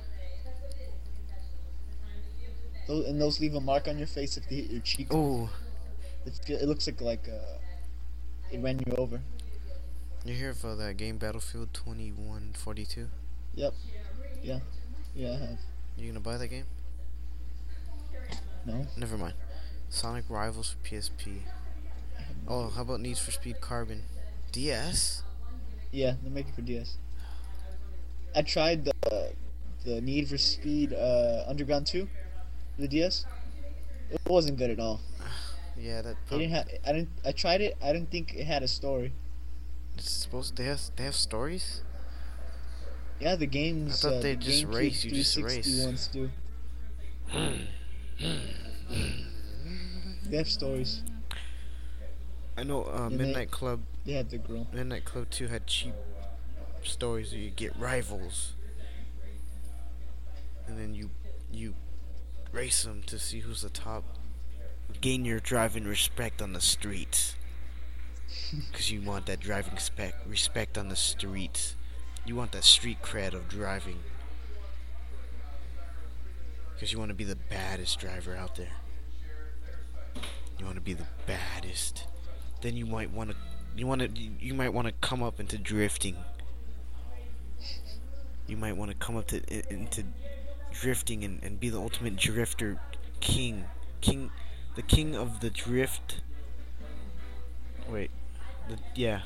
C: Those, and those leave a mark on your face if they hit your cheek.
E: Oh,
C: It's, good- it looks like like uh, it ran you over.
E: you hear of uh, that game Battlefield twenty-one forty-two?
C: Yep. Yeah. Yeah, I have.
E: You gonna buy that game?
C: No.
E: Never mind. Sonic Rivals for P S P. Oh, how about Need for Speed Carbon? D S?
C: Yeah, they're making for D S. I tried the the Need for Speed uh, Underground two, the D S. It wasn't good at all.
E: Yeah, that.
C: They
E: Prob-
C: didn't have. I didn't. I tried it. I didn't think it had a story.
E: it's supposed. They have. They have stories.
C: Yeah, the games.
E: I thought
C: uh,
E: they
C: the
E: just
C: GameCube
E: race, you just
C: three sixty
E: race.
C: ones do. They have stories.
E: I know. Uh,
C: And they-
E: Midnight Club.
C: They have the girl.
E: Midnight Club two had cheap stories where you get rivals, and then you you race them to see who's the top. Gain your driving respect on the streets, because you want that driving spec respect on the streets. You want that street cred of driving, because you want to be the baddest driver out there. You want to be the baddest. Then you might want to. You want to. You might want to come up into drifting. You might want to come up to i- into drifting and, and be the ultimate drifter king, king, the king of the drift. Wait, the, yeah.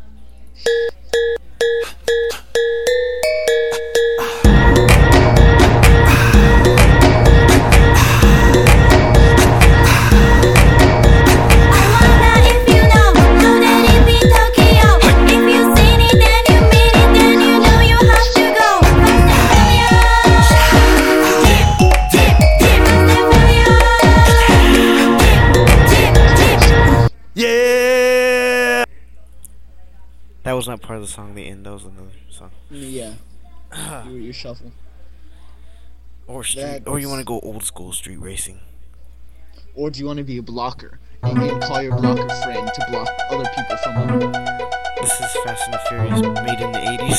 E: Yeah. That was not part of the song. The end. That was another song.
C: Yeah. your, your shuffle.
E: Or street.
C: That's-
E: Or you want to go old school street racing.
C: Or do you want to be a blocker and then call your blocker friend to block other people from you?
E: This is Fast and the Furious, made in the eighties.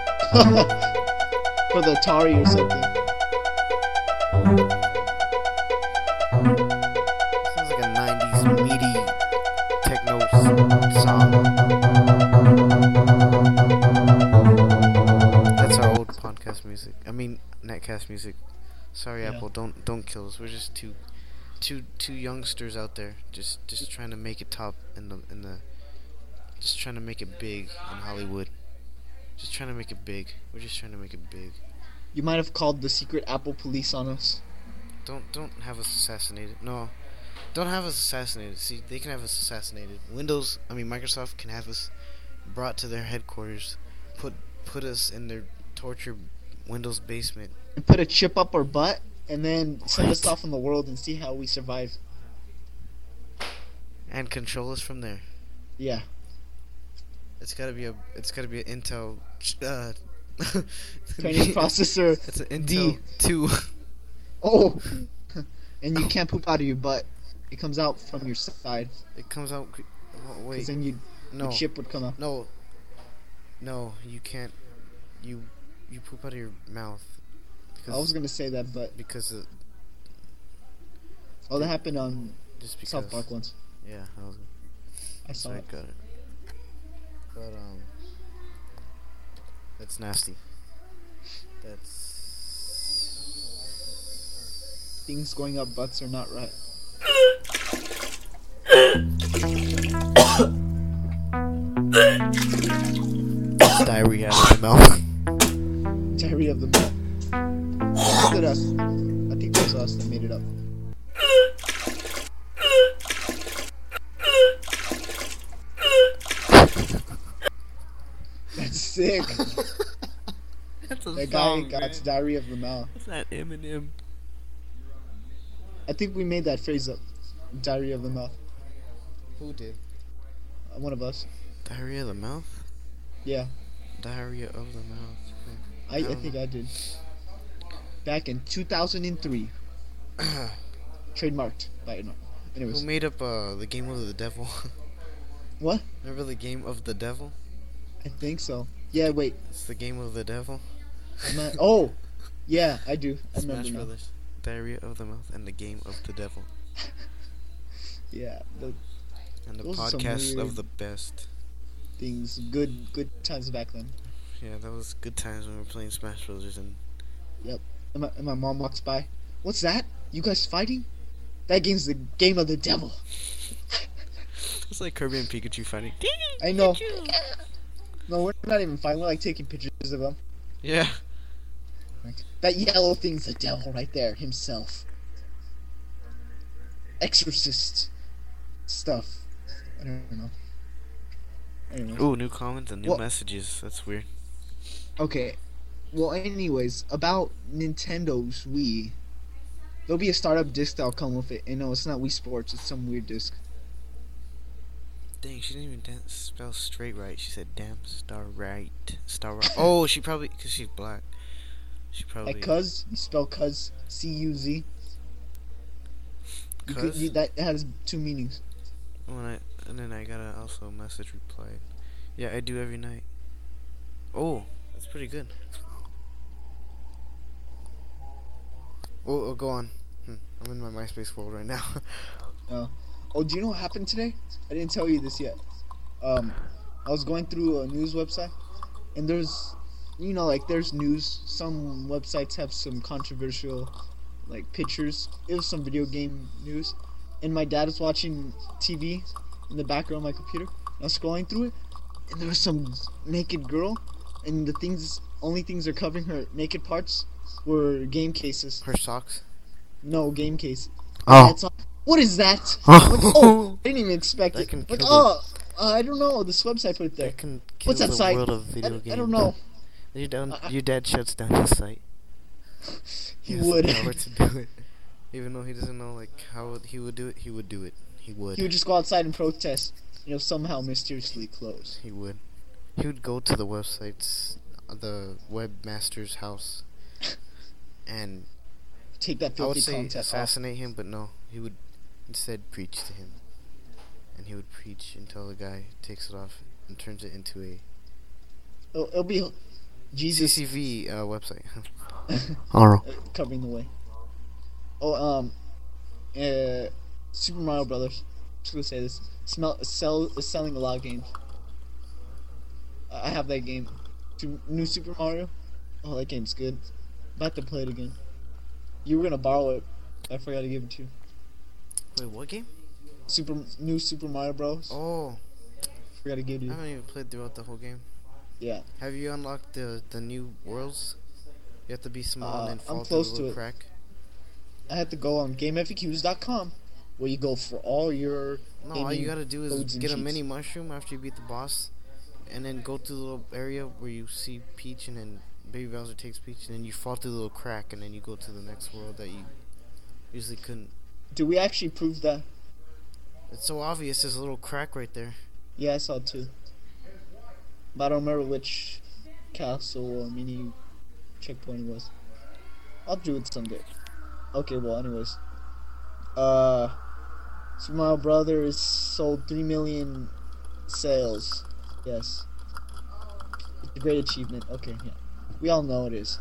C: For the Atari or something.
E: Sounds like a nineties meaty techno s- song. That's our old podcast music. I mean, netcast music. Sorry,
C: Yeah.
E: Apple. Don't don't kill us. We're just two, two, two youngsters out there, just just trying to make it top in the in the, just trying to make it big in Hollywood. Just trying to make it big. We're just trying to make it big.
C: You might have called the secret Apple police on us.
E: Don't don't have us assassinated. No, don't have us assassinated. See, they can have us assassinated. Windows, I mean Microsoft, can have us brought to their headquarters, put put us in their torture Windows basement.
C: And put a chip up our butt and then send us
E: What?
C: off in the world and see how we survive.
E: And control us from there.
C: Yeah.
E: It's gotta be a. It's gotta be an Intel. Uh,
C: Training processor.
E: It's an
C: D.
E: Intel two.
C: Oh. And you can't poop out of your butt. It comes out from your side.
E: It comes out. oh,
C: Because
E: wait,
C: then you,
E: no,
C: the chip would come out.
E: no, no. You can't. You you poop out of your mouth.
C: I was gonna say that, but
E: because of,
C: oh, that happened on
E: just because.
C: South Park once.
E: Yeah, I was.
C: I saw
E: I
C: it.
E: got it. But um, that's nasty. That's
C: things going up butts are not right.
E: Diarrhea out of the mouth.
C: Diarrhea of the mouth. Look at us. I think that was us that made it up. That's sick.
E: That's a
C: That guy
E: song,
C: got
E: man.
C: diarrhea of the mouth.
E: That's not Eminem.
C: I think we made that phrase up. Diarrhea of the mouth.
B: Who did?
C: Uh, one of us.
E: Diarrhea of the mouth?
C: Yeah,
E: Diarrhea of the mouth.
C: I, I
E: don't
C: think
E: know.
C: I did. Back in two thousand three. Trademarked by no. Anyways,
E: Who made up uh, the game of the devil?
C: what?
E: Remember the game of the devil?
C: I think so. Yeah, wait.
E: It's the game of the devil.
C: I'm not, oh, yeah, I do. I remember
E: Smash
C: now.
E: Brothers. Diarrhea of the mouth and the game of the devil.
C: Yeah, the
E: And the
C: Those are some
E: podcast
C: weird-
E: of the best.
C: things, good, good times back then.
E: Yeah, that was good times when we were playing Smash Brothers and
C: And my, and my mom walks by. What's that? You guys fighting? That game's the game of the devil.
E: it's like Kirby and Pikachu fighting.
C: I know. No, we're not even fighting. We're like taking pictures of them.
E: Yeah.
C: Like, that yellow thing's the devil right there, himself. Exorcist stuff. I don't know. Anyways.
E: Ooh, new comments and new
C: Well-
E: messages. That's weird.
C: Okay. Well, anyways, about Nintendo's Wii. There'll be a startup disc that'll come with it. And no, it's not Wii Sports. It's some weird disc.
E: Dang, she didn't even dan- spell straight right. She said damn star right. Star right. Oh, she probably, because she's black. She probably.
C: Like cuz, you spell cuz, C U Z. You could,
E: Cuz?
C: you, that has two meanings.
E: When I, and then I got a also message replied. Yeah, I do every night. Oh, that's pretty good. Oh, oh go on. Hmm, I'm in my MySpace world right now.
C: Oh. Oh, do you know what happened today? I didn't tell you this yet. Um, I was going through a news website, and there's, you know, like there's news. Some websites have some controversial, like pictures. It was some video game news, and my dad was watching T V in the background of my computer. I was scrolling through it, and there was some naked girl, and the things, only things that are covering her naked parts were game cases.
E: Her socks.
C: No, game case.
E: Oh.
C: That's all. What is that?
E: Oh.
C: Like, oh, I didn't even expect
E: That
C: it.
E: can
C: Like,
E: kill
C: oh, uh, I don't know. This website put it there.
E: That can kill
C: What's that
E: the
C: site?
E: world of
C: I,
E: video
C: I
E: games.
C: don't know.
E: Your dad,
C: Uh,
E: your dad shuts down his site.
C: He
E: has
C: would.
E: the power to do it. Even though he doesn't know like how he would do it, he would do it. He would.
C: He would just go outside and protest. You know, somehow mysteriously close.
E: He would. He would go to the websites, uh, the webmaster's house, and
C: Take that
E: I would
C: filthy
E: say
C: content off.
E: assassinate him, but no, he would instead preach to him, and he would preach until the guy takes it off and turns it into a
C: It'll, it'll be Jesus
E: C C V uh, website.
C: uh, covering the way. Oh, um, uh, Super Mario Brothers. Just gonna say this. Smell, sell is selling a lot of games. I I have that game. Su- New Super Mario. Oh, that game's good. About to play it again. You were gonna borrow it. I forgot to give it to you.
E: Wait, what game?
C: Super New Super Mario Bros.
E: Oh,
C: Forgot to give it to
E: I
C: you.
E: haven't even played throughout the whole game.
C: Yeah.
E: Have you unlocked the the new worlds? You have to be small
C: Uh,
E: and then
C: I'm
E: fall
C: close
E: through the
C: to
E: little
C: it.
E: crack.
C: I had to go on Game F A Qs dot com, where you go for all your.
E: No, all you
C: gaming
E: gotta do is
C: codes and
E: get a
C: cheats.
E: mini mushroom after you beat the boss, and then go to the little area where you see Peach, and then Baby Bowser takes Peach, and then you fall through the little crack, and then you go to the next world that you usually couldn't.
C: Do we actually prove that?
E: It's so obvious. There's a little crack right there.
C: Yeah, I saw it too. But I don't remember which castle or mini checkpoint it was. I'll do it someday. Okay, well, anyways. Uh, Super Mario Brothers sold three million sales. Yes. It's a great achievement. Okay, yeah. We all know it is.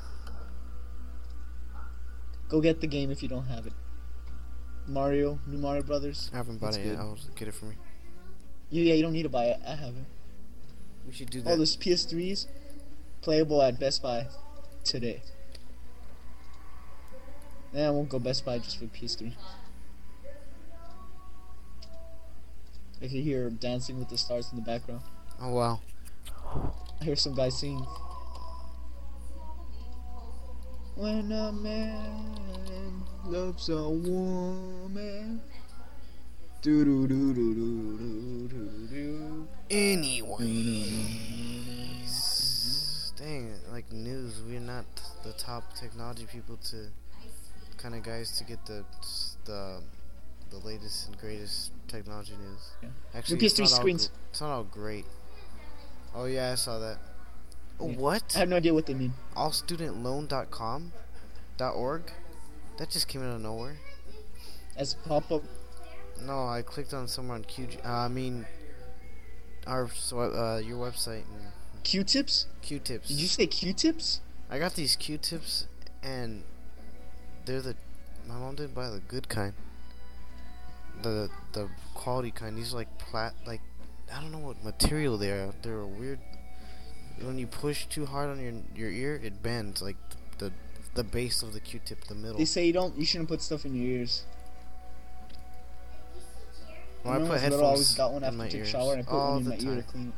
C: Go get the game if you don't have it. Mario, New Mario Brothers.
E: I haven't bought
C: It's
E: it yet.
C: good.
E: I'll get it for me.
C: You, yeah, you don't need to buy it. I have it.
E: We should do that.
C: Oh, there's P S threes playable at Best Buy today. Yeah, I won't go Best Buy just for P S three. I can hear Dancing with the Stars in the background.
E: Oh wow.
C: I hear some guy singing. When a man loves a woman. Do do do do do do do do.
E: Anyways, dang, like news, we're not the top technology people to kind of guys to get the the the latest and greatest technology news.
C: Yeah.
E: Actually,
C: New P S three
E: it's not all
C: screens.
E: gr- it's not all great. Oh yeah, I saw that. Oh,
C: Yeah.
E: what?
C: I have no idea what they mean.
E: all student loan dot com dot org? That just came out of nowhere.
C: As a pop up.
E: No, I clicked on somewhere on Q G. Uh, I mean, our so, uh, your website and
C: Q-tips?
E: Q-tips.
C: Did you say Q-tips?
E: I got these Q-tips, and they're the. My mom didn't buy the good kind. The the quality kind. These are like plat. Like I don't know what material they are. They're a weird. When you push too hard on your your ear, it bends. Like the the base of the Q-tip, the middle.
C: They say you don't. You shouldn't put stuff in your ears.
E: Well,
C: You
E: I
C: know,
E: put
C: as a little, I always
E: headphones
C: got one
E: in
C: after
E: my
C: I took a
E: ears
C: shower and I put
E: all
C: one in
E: the
C: my ear
E: time.
C: to clean it.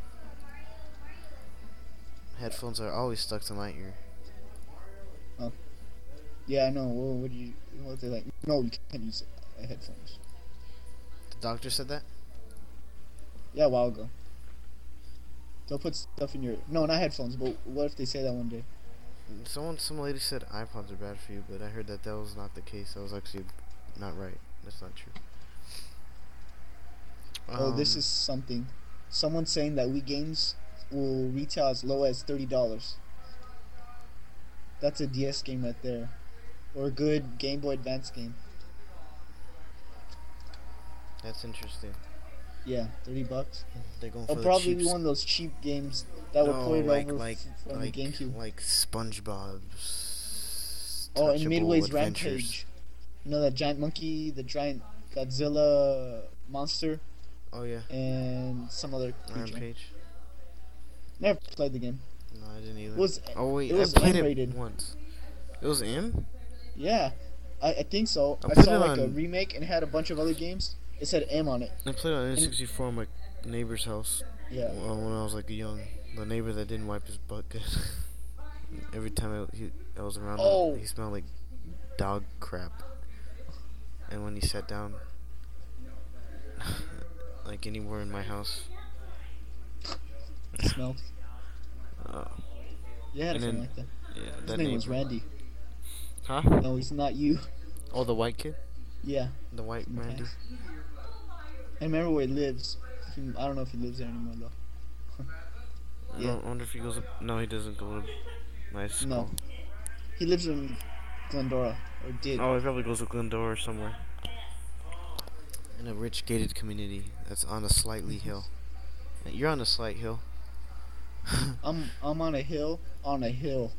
E: Headphones are always stuck to my ear.
C: Yeah, I know. Well, what do you? What they like? No, you can't use uh, headphones.
E: The doctor said that.
C: Yeah, a while ago. Don't put stuff in your. No, not headphones. But what if they say that one day?
E: Someone, some lady said iPods are bad for you, but I heard that that was not the case. That was actually not right. That's not true.
C: Oh, this
E: Um,
C: is something. Someone saying that Wii games will retail as low as thirty dollars. That's a D S game right there, or a good Game Boy Advance game.
E: That's interesting.
C: Yeah, thirty bucks.
E: They're going
C: It'll
E: for
C: probably
E: the
C: be
E: cheap.
C: one of those cheap games that were
E: No,
C: ported
E: like
C: over
E: like
C: f- from
E: like
C: the GameCube.
E: like SpongeBob's.
C: Oh, and
E: Touchable
C: Midway's
E: Adventures.
C: Rampage. You know that giant monkey, the giant Godzilla monster,
E: Oh yeah,
C: and some other creature.
E: Rampage.
C: Never played the game.
E: No, I didn't either.
C: It was
E: oh wait,
C: it was
E: I played
C: M-rated.
E: it once. It was M.
C: yeah, I, I think so.
E: I
C: I,
E: put
C: saw
E: it
C: like a
E: on-
C: remake and it had a bunch of other games. It said M on it.
E: I played it on N sixty-four at my neighbor's house.
C: Yeah.
E: Well, when I was like young, the neighbor that didn't wipe his butt good. Every time I, he, I was around
C: Oh.
E: him, he smelled like dog crap. And when he sat down, like anywhere in my house,
C: It smelled.
E: uh,
C: Yeah, had a
E: And
C: friend
E: then-
C: like that.
E: yeah,
C: His
E: that
C: name was
E: neighbor.
C: Randy.
E: Huh?
C: No, he's not you.
E: Oh, the white kid,
C: Yeah.
E: the white
C: from the
E: Randy.
C: past. I remember where he lives. He, I don't know if he lives there anymore though.
E: I
C: Yeah.
E: don't- I wonder if he goes. Up, no, he doesn't go to my school.
C: No. He lives in Glendora, or did.
E: Oh, he probably goes to Glendora or somewhere. In a rich gated community that's on a slightly hill. You're on a slight hill.
C: I'm I'm on a hill, on a hill.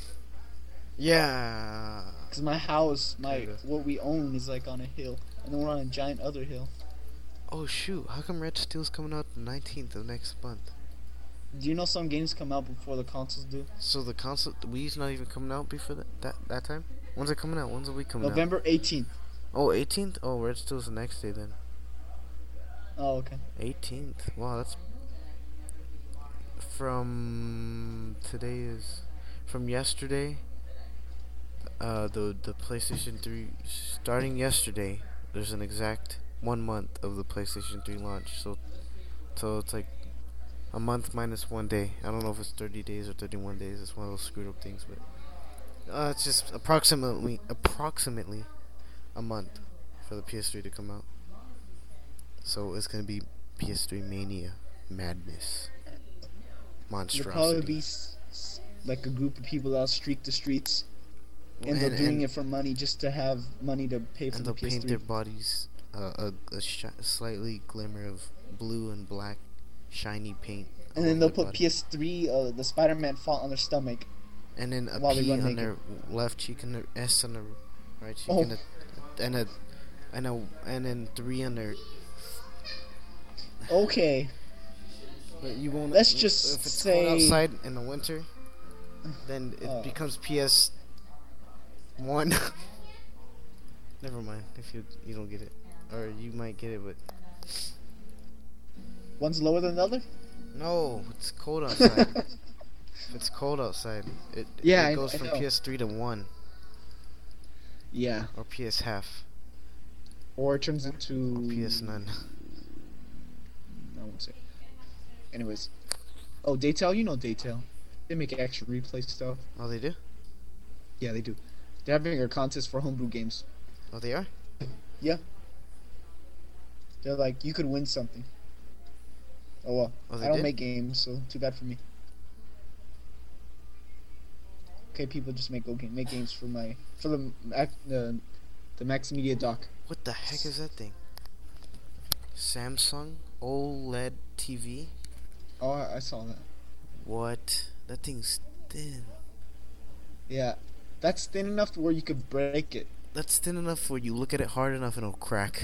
E: Yeah.
C: Cause my house, my
E: Kinda.
C: what we own is like on a hill, and then we're on a giant other hill.
E: Oh shoot! How come Red Steel's coming out the nineteenth of next month?
C: Do you know some games come out before the consoles do?
E: So the console, the Wii's not even coming out before that that, that time. When's it coming out? When's the Wii coming
C: November eighteenth.
E: out? Oh, eighteenth. Oh, Red Steel's the next day then.
C: Oh, okay.
E: eighteenth. Wow, that's from today is from yesterday. Uh, the the PlayStation three starting yesterday. There's an exact one month of the PlayStation three launch. So, so it's like a month minus one day. I don't know if it's thirty days or thirty-one days. It's one of those screwed up things, but uh, it's just approximately approximately a month for the P S three to come out. So it's gonna be P S three mania, madness,
C: There'll
E: monstrosity.
C: probably be s- s- like a group of people that'll streak the streets, and, they're
E: And-
C: doing
E: and-
C: it for money just to have money to pay for
E: and
C: the
E: they'll
C: P S
E: paint
C: three.
E: their bodies uh, a, a shi slightly glimmer of blue and black, shiny paint.
C: And
E: all
C: then
E: over
C: they'll
E: their
C: put
E: body.
C: P S three, uh, the Spider-Man font on their stomach.
E: And then a
C: while they
E: P
C: run
E: on
C: naked.
E: their left cheek and their S on their right cheek
C: Oh.
E: and a and a and a and then three on their.
C: Okay.
E: But you won't.
C: Let's
E: if
C: just
E: it's
C: say-
E: cold outside in the winter, then it
C: Oh.
E: becomes P S one. Never mind. If you you don't get it, or you might get it, but
C: One's lower than the other?
E: no, it's cold outside. If it's cold outside, it
C: Yeah,
E: it
C: I-
E: goes
C: I
E: from
C: know.
E: P S three to one
C: Yeah.
E: or P S half
C: Or it turns into
E: or P S none.
C: I won't say. Anyways. Oh, Daytel, you know Daytel. They make action replay stuff.
E: Oh, they do.
C: Yeah, they do. They're having a contest for homebrew games.
E: Oh, they are.
C: They're like, you could win something. Oh well.
E: Oh, they
C: I don't
E: did?
C: make games, so too bad for me. Okay, people just make okay, make games for my for the Mac- the the Max Media doc.
E: What the heck is that thing? Samsung OLED T V.
C: Oh, I, I saw that.
E: What? That thing's thin.
C: Yeah, that's thin enough to where you could break it.
E: That's thin enough where you look at it hard enough and it'll crack.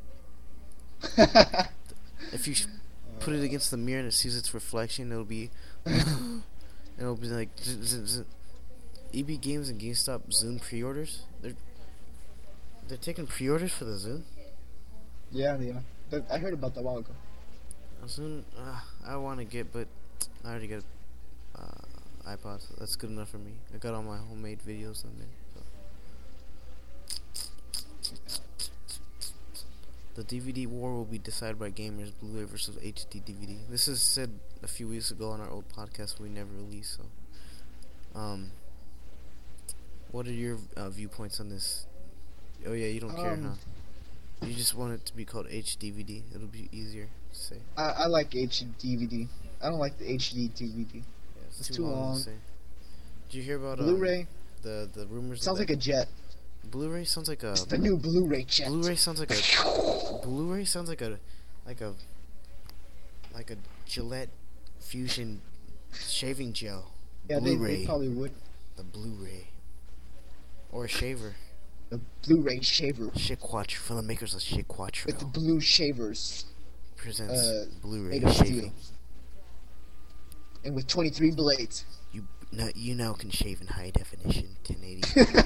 E: If you sh- put it against the mirror and it sees its reflection, it'll be, and it'll be like, zzz, zzz, zzz. E B Games and GameStop Zune pre-orders. They're they're taking pre-orders for the Zune.
C: Yeah, they are. But I heard about that a while ago.
E: Zune, uh, I want to get, but I already got uh, iPod, so that's good enough for me. I got all my homemade videos on there. So. The D V D war will be decided by gamers, Blu-ray versus H D D V D. This is said a few weeks ago on our old podcast we never released, so. Um, what are your uh, viewpoints on this? Oh yeah, you don't care,
C: Um,
E: huh? You just want it to be called H D V D. It'll be easier to say.
C: I, I like H D V D. I don't like the H D D V D.
E: Yeah, it's,
C: It's
E: too,
C: too
E: long,
C: long.
E: to say. Did you hear about um,
C: Blu-ray
E: the the rumors?
C: sounds
E: that
C: like a jet.
E: Blu-ray sounds like a
C: It's the new Blu-ray jet.
E: Blu-ray sounds like a Blu-ray sounds like a like a like a Gillette Fusion shaving gel.
C: Yeah, they,
E: Blu-ray.
C: they probably would.
E: The Blu-ray or a shaver.
C: The Blu-ray shaver
E: Shikwatch from the makers of Shikwatch
C: with the blue shavers
E: presents
C: uh,
E: Blu-ray
C: made of steel,
E: shaving.
C: and with twenty-three blades.
E: You now you now can shave in high definition ten eighty.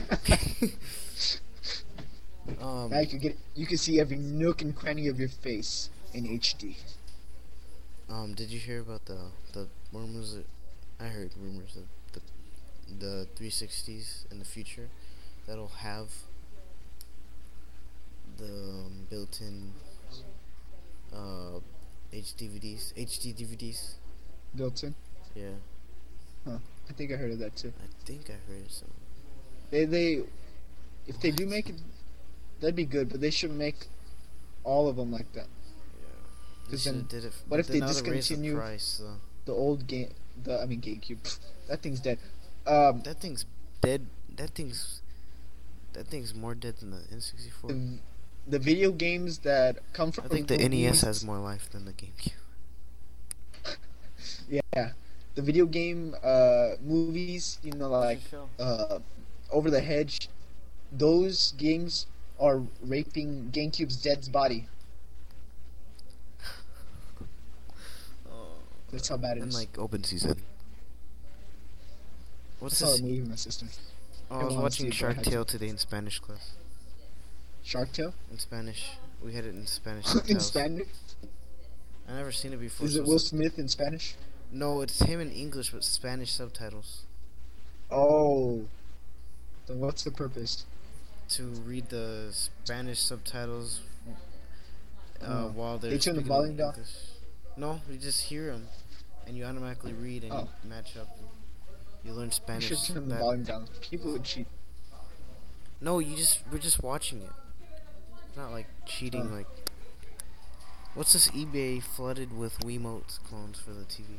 E: um,
C: Now you can get you can see every nook and cranny of your face in H D.
E: Um, did you hear about the the rumors? That, I heard rumors of the the three sixties in the future that'll have the um, built-in uh, H D V Ds, H D D V Ds.
C: Built in.
E: Yeah,
C: I think I heard of that too.
E: I think I heard some.
C: They they if they do make it, that'd be good. But they should make all of them like that.
E: Yeah, they
C: 'Cause
E: should
C: then
E: have did it. f-
C: what if
E: but
C: they
E: now raised the
C: discontinue-
E: price, though.
C: The old game, the I mean GameCube. Pfft, that thing's dead. Um,
E: That thing's dead. That thing's that thing's more dead than the N sixty-four.
C: the, the video games that come from
E: I think the N E S
C: movies-
E: has more life than the GameCube.
C: Yeah, the video game uh movies, you know, like uh Over the Hedge, those games are raping GameCube's dead's body. That's how bad it
E: And
C: is.
E: like open season.
C: I
E: What's
C: saw a
E: this?
C: movie with my sister.
E: Oh, I was
C: wanted to
E: watching
C: see it, but I
E: Shark
C: had to.
E: Tale today in Spanish class.
C: Shark Tale
E: In Spanish, we had it in Spanish.
C: in
E: subtitles.
C: Spanish.
E: I never seen it before.
C: Is
E: so
C: it
E: it's-
C: Will Smith in Spanish?
E: No, it's him in English with Spanish subtitles
C: Oh, then what's the purpose?
E: to read the Spanish subtitles uh,
C: Oh.
E: while they're
C: They turn the
E: speaking
C: volume down?
E: English. No, you just hear them, and you automatically read and
C: Oh.
E: you match up. And you learn
C: I
E: Spanish.
C: should turn the
E: that-
C: volume down. People would cheat.
E: No, you just we're just watching it. It's not like cheating.
C: Oh.
E: Like, what's this eBay flooded with Wiimote clones for the T V?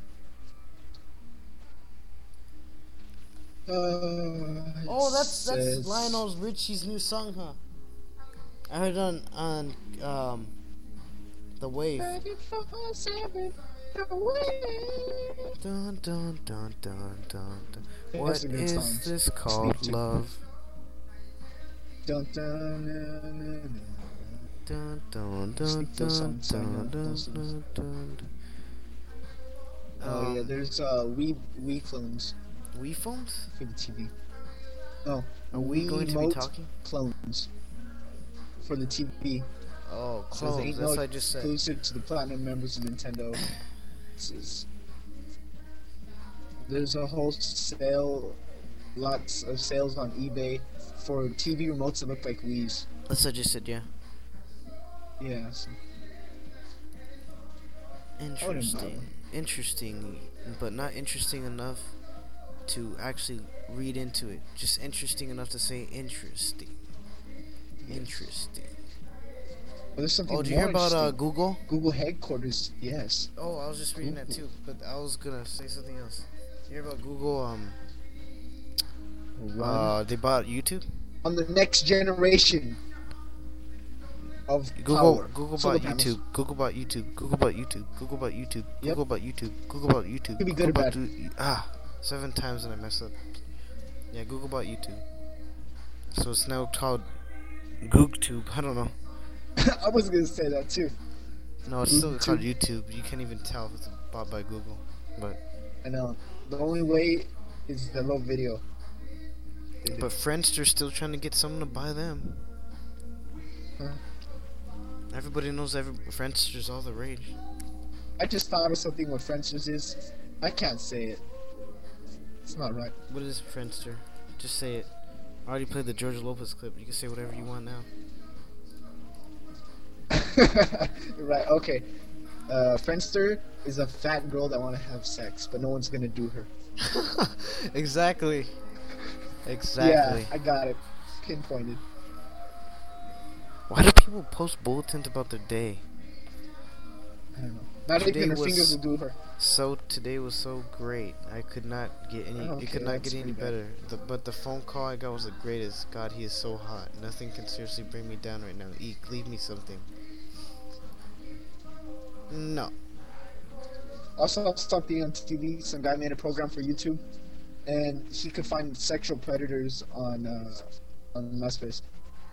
C: Uh, it
E: Oh, that's
C: says-
E: that's Lionel Richie's new song, huh? I heard it on on um the Wave. Dun dun dun dun dun dun.
C: Yeah,
E: What
C: that's a good
E: is
C: song.
E: this called?
C: to.
E: Love.
C: Dun, dun, na, na, na.
E: Dun dun dun
C: Sleep
E: dun
C: those songs,
E: dun
C: sorry,
E: dun
C: those songs.
E: dun dun.
C: Oh yeah,
E: Um,
C: there's uh Wii Wii clones
E: Wii phones?
C: for the T V. No,
E: Are we going to be
C: Wiimote
E: talking?
C: clones? for the T V.
E: Oh,
C: So
E: clones.
C: there ain't
E: That's
C: no
E: what I just said.
C: exclusive to the platinum members of Nintendo. This is, there's a whole sale, lots of sales on eBay for T V remotes that look like Wii's.
E: That's what I just said. Yeah.
C: Yeah. So.
E: Interesting. Interesting, but not interesting enough to actually read into it. Just interesting enough to say interesting. Interesting.
C: But there's something
E: Oh, did you
C: more
E: hear about uh,
C: interesting.
E: Google?
C: Google headquarters? Yes.
E: Oh, I was just reading that too, but I was gonna say something else. You hear about Google? Um, uh, they bought YouTube.
C: On the next generation of
E: Google,
C: power.
E: Google
C: Solar
E: bought
C: panels.
E: YouTube. Google bought YouTube. Google bought YouTube. Google bought YouTube.
C: Yep.
E: Google bought YouTube. Google bought YouTube.
C: Could be good or
E: Google
C: bad.
E: bought you- ah, seven times and I messed up. Yeah, Google bought YouTube. So it's now called GoogTube. I don't know.
C: I was gonna say that too.
E: No, it's still
C: GoogTube.
E: called YouTube. You can't even tell if it's bought by Google. But
C: I know. The only way is the little video.
E: but Friendster's still trying to get someone to buy them.
C: Huh.
E: Everybody knows every Friendster's all the rage.
C: I just thought of something what Friendsters is. I can't say it. It's not right.
E: What is Friendster? Just say it. I already played the George Lopez clip. You can say whatever you want now.
C: Right, okay. Uh, Friendster is a fat girl that want to have sex, but no one's gonna do her.
E: Exactly. Exactly.
C: Yeah, I got it. Pinpointed.
E: Why do people post bulletins about their day?
C: I don't know. Not
E: Today
C: even her
E: was-
C: fingers will do her.
E: So today was so great. I could not get any.
C: Okay,
E: it could not
C: that's
E: get any
C: pretty bad.
E: better. The, but the phone call I got was the greatest. God, he is so hot. Nothing can seriously bring me down right now. Eek, leave me something. No.
C: Also, I saw something on T V. Some guy made a program for YouTube, and he could find sexual predators on uh, on MySpace,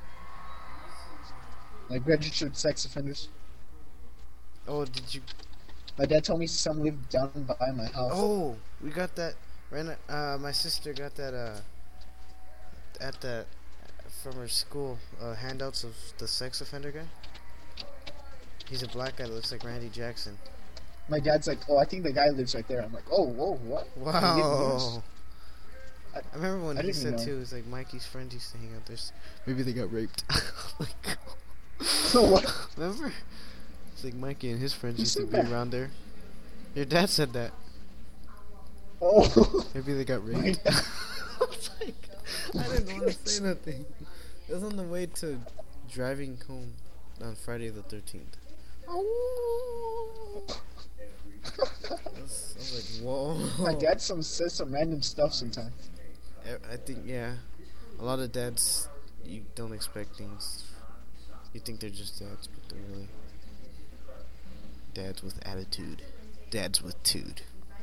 C: like registered sex offenders.
E: Oh, did you?
C: My dad told me some lived down by my house.
E: Oh, we got that. Right. now- Uh, my sister got that. Uh, at that from her school. Uh, handouts of the sex offender guy. He's a black guy that looks like Randy Jackson.
C: My dad's like, "Oh, I think the guy lives right there." I'm like, "Oh, whoa, what?" I'm getting news.
E: Wow.
C: I-
E: I remember when
C: I
E: he
C: didn't
E: said
C: know.
E: too, it's like Mikey's friends used to hang out there. s- Maybe they got raped. Like,
C: So what?
E: remember? It's like Mikey and his friends
C: Who
E: used to
C: said
E: be
C: that?
E: around there. Your dad said that.
C: Oh.
E: Maybe they got
C: My
E: raped.
C: dad-
E: I was like, I didn't want to say nothing. It was on the way to driving home on Friday the thirteenth. I was, I was like, whoa.
C: My dad some says some random stuff sometimes.
E: I I think, yeah. A lot of dads, you don't expect things. You think they're just dads, but they're really dads with attitude. Dads with tude.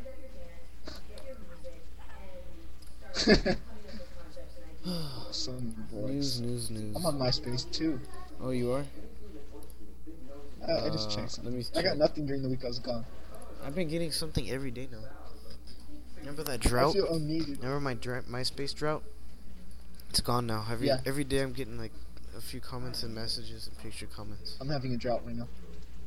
C: Some boys.
E: News, news, news.
C: I'm on MySpace too.
E: Oh, you are?
C: Uh, I just
E: Uh,
C: checked.
E: let me
C: I got
E: check.
C: nothing during the week I was gone.
E: I've been getting something every day now. Remember that
C: I
E: drought?
C: feel unneeded.
E: Remember my dra- MySpace drought? It's gone now. Every
C: Yeah.
E: every day I'm getting like a few comments and messages and picture comments.
C: I'm having a drought right now.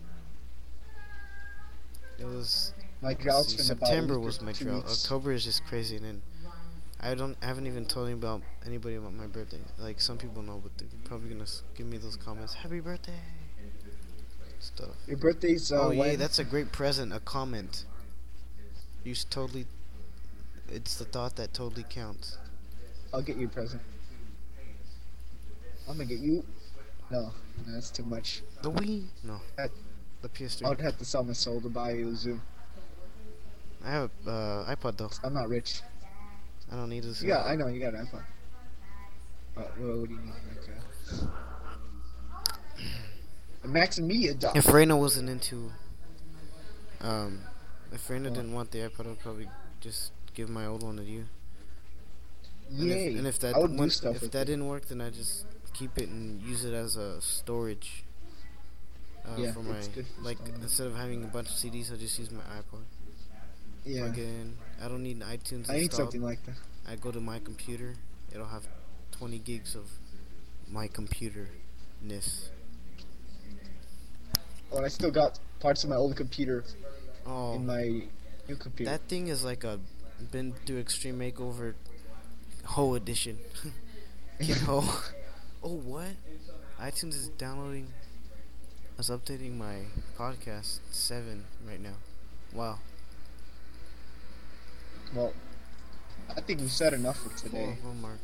E: It was
C: My
E: let's
C: drought's
E: see,
C: been about a
E: September
C: week or
E: was my
C: two
E: drought.
C: weeks.
E: October is just crazy, and then I don't I haven't even told anybody about anybody about my birthday. Like some people know, but they're probably gonna s- give me those comments. Happy birthday, stuff.
C: Your birthday's uh,
E: oh yeah,
C: when?
E: that's a great present. A comment. You s- totally. It's the thought that totally counts.
C: I'll get you a present. I'm gonna get you. No, no, that's too much.
E: The Wii? No.
C: That-
E: The P S three.
C: I would have to sell my soul to buy you a Zoom.
E: I have a uh, iPod though.
C: I'm not rich.
E: I don't need this.
C: Yeah, I know you got an iPhone. Uh, what, what do you need? Like, uh, a Max and Media dock.
E: If Reina wasn't into, um, if Reina didn't want the iPod, I'd probably just give my old one to you. And
C: Yay!
E: if, and if that
C: I would do
E: went-
C: stuff
E: if
C: with
E: that
C: it.
E: didn't work, then I just keep it and use it as a storage. Uh,
C: Yeah,
E: for my
C: it's good for
E: like
C: storing.
E: instead of having a bunch of C Ds, I just use my iPod.
C: Yeah,
E: Plug it in. I don't need iTunes
C: I need
E: installed.
C: something like that.
E: I go to my computer. It'll have twenty gigs of my computer
C: Oh, and I still got parts of my old computer
E: Oh,
C: in my new computer.
E: that thing is like a been through extreme makeover Ho edition. Kid Ho. Oh, what? iTunes is downloading. I was updating my podcast seven right now. Wow.
C: Well, I think we said enough for
E: Four
C: today.
E: homework.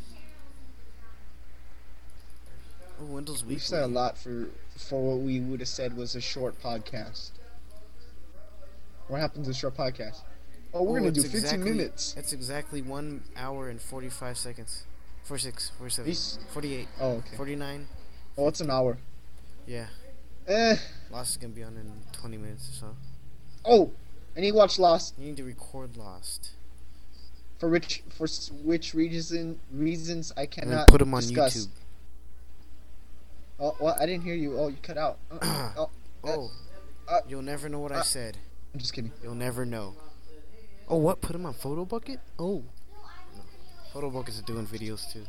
E: Oh, Windows
C: We've
E: Weekly.
C: said a lot for for what we would have said was a short podcast. What happened to the short podcast? Oh, we're
E: Oh,
C: gonna do
E: it's
C: fifteen
E: exactly-
C: minutes.
E: It's exactly one hour and forty-five seconds. forty-six, forty-seven,
C: These-
E: forty-eight,
C: Oh, okay.
E: forty-nine.
C: Oh, it's an hour.
E: Yeah.
C: Eh.
E: Lost is gonna be on in twenty minutes or so.
C: Oh, I need to watch Lost.
E: You need to record Lost.
C: For which for s- which reason reasons I
E: And then
C: cannot
E: put them on
C: discuss.
E: YouTube.
C: Oh, what? I didn't hear you. Oh, you cut out. Uh, oh,
E: Oh.
C: uh,
E: You'll never know what I
C: uh,
E: said.
C: I'm just kidding.
E: You'll never know. Oh, what? Put him on Photo Bucket? Oh. No. Photo Buckets are doing videos too.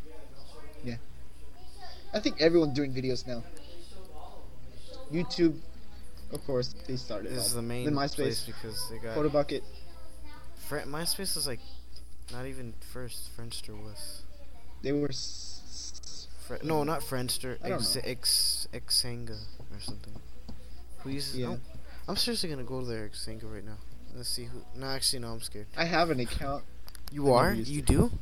C: I think everyone's doing videos now. YouTube, of course, they started.
E: This
C: off.
E: is the main
C: Then
E: place
C: MySpace,
E: because they got.
C: Photobucket.
E: Fr- MySpace is like not even first. Friendster was.
C: They were. S-
E: Fr- no, not Friendster.
C: I don't
E: Ex-
C: know.
E: Ex- Xanga or something. Who uses?
C: Yeah.
E: Oh, I'm seriously gonna go to their Xanga right now. Let's see who. No, actually, no. I'm scared.
C: I have an account.
E: You
C: I never
E: are?
C: used
E: You
C: it.
E: do?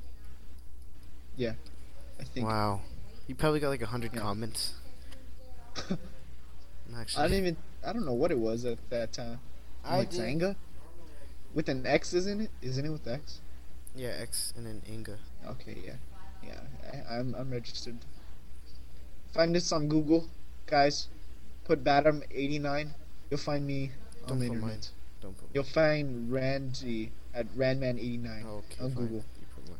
C: I think.
E: Wow. You probably got like a hundred
C: Yeah.
E: comments. Actually,
C: I don't even. I don't know what it was at that time.
E: I
C: Like
E: did-
C: Zanga, with an X, isn't it? Isn't it with X?
E: Yeah, X and then Inga.
C: Okay, yeah, yeah. I, I'm I'm registered. Find this on Google, guys. Put Badam eighty-nine. You'll find me
E: Don't
C: on the
E: put
C: internet.
E: mine. Don't put.
C: You'll find Randy at Randman eighty-nine
E: Oh, okay,
C: on
E: fine.
C: Google.
E: You put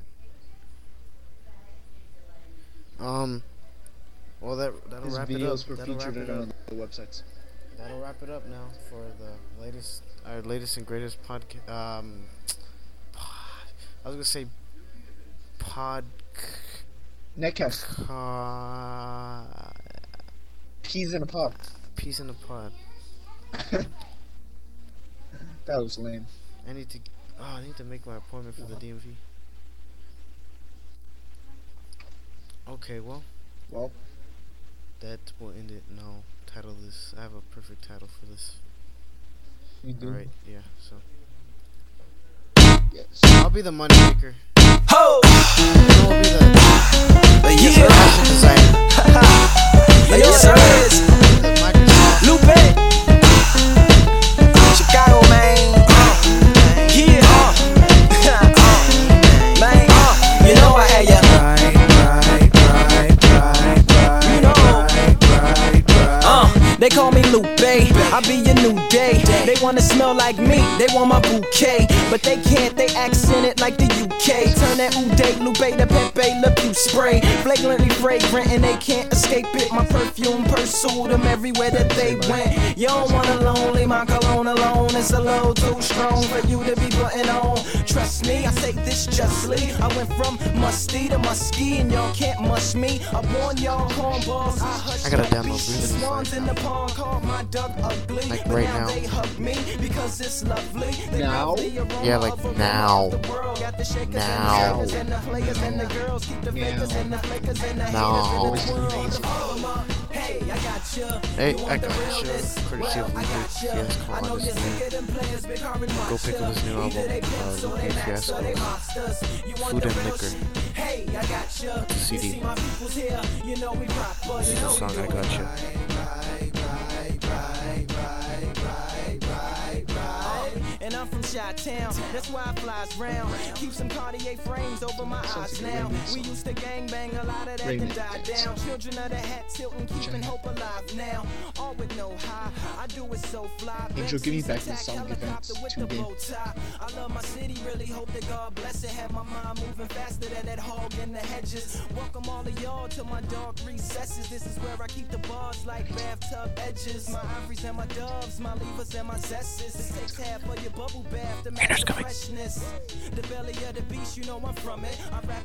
E: mine. Um. Well, that that'll
C: His
E: wrap it up.
C: videos were
E: That'll wrap
C: featured
E: it up.
C: on the websites.
E: That'll wrap it up now for the latest, our latest and greatest podcast. Um, pod, I was gonna say pod.
C: Netcast.
E: Uh,
C: Peas in a pod.
E: Peace in the pod.
C: That was lame.
E: I need to. Oh, I need to make my appointment for the D M V. Okay, well,
C: Well,
E: that will end it. No, title this. I have a perfect title for this.
C: you do.
E: All right, yeah. So
C: Yes.
E: I'll be the money maker.
F: Ho!
E: You will be the
F: Yeah.
E: fashion designer.
F: Yes, sir. Is.
E: The Microsoft.
F: Lupe. Chicago, man. Yeah. Man. You know I had ya.
A: Right, right, right, right, right,
F: You know.
A: right, right.
F: Uh, they call me Lupe. I be your new day. They wanna smell like me. They want my bouquet, but they can't. They accent it like the U K. Turn that Uday Lupe to Pepe Le Pew spray. Flagrantly fragrant and they can't escape it. My perfume pursued them everywhere that they went. You don't want a lonely, my cologne alone is a little too strong for you to be putting on. Trust me, I say this justly. I went from musty to musky, and y'all can't mush me. I warn y'all cornballs. I hush
E: I gotta
F: your
E: download
F: beats. The
E: Reasons
F: swans
E: right
F: in
E: now.
F: the pond called my duck ugly,
E: Like
F: but
E: right
F: now
E: now.
F: they hug me because it's lovely. They
C: Now?
F: love the aroma
E: Yeah, like
F: of a
E: now.
F: woman of the world. Got the shakers
E: Now.
F: and the shakers and the players and the girls. Keep the fakers and the flakers and the
E: Now.
F: haters in the world. Aroma. Hey, I got you.
E: Hey,
F: You
E: I
F: want the
E: got
F: realness?
E: you. Courtesy
F: Well,
E: of
F: I
E: Lupe
F: got you.
E: Fiasco
F: I
E: on
F: know
E: his
F: you're sick
E: name.
F: of them players, big hard and
E: Go pick up his new
F: Either they
E: album,
F: pimps
E: uh,
F: or
E: Lupe
F: they Macs or
E: Fiasco.
F: they monsters. You want
E: Food
F: the
E: and
F: real
E: Liquor.
F: shit? Hey, I got you.
E: C D.
F: You see my people's here. You know we proper.
E: This
F: You
E: is the
F: know we
E: song
F: do
E: I
F: it
E: got you.
F: And I'm from Chi-Town, that's why I flies round. Keep some Cartier frames over my eyes now. We used to gangbang, a lot of that
C: Rain
F: to
C: Man
F: die
C: dance.
F: down. Children of the hat tilting, keeping hope alive now. All with no high, I do it so fly.
C: Angel, give me
F: Benzies
C: back the
F: attack,
C: song
F: helicopter
C: events
F: with
C: two
F: the
C: game.
F: bow tie. I love my city, really hope that God bless it. Have my mind moving faster than that hog in the hedges. Welcome all of y'all to my dark recesses. This is where I keep the bars like bathtub edges. My ivories and my doves, my levers and my zesses. It takes half of your bubble bath to match the freshness. The belly of the beast, you know I'm from it. I rap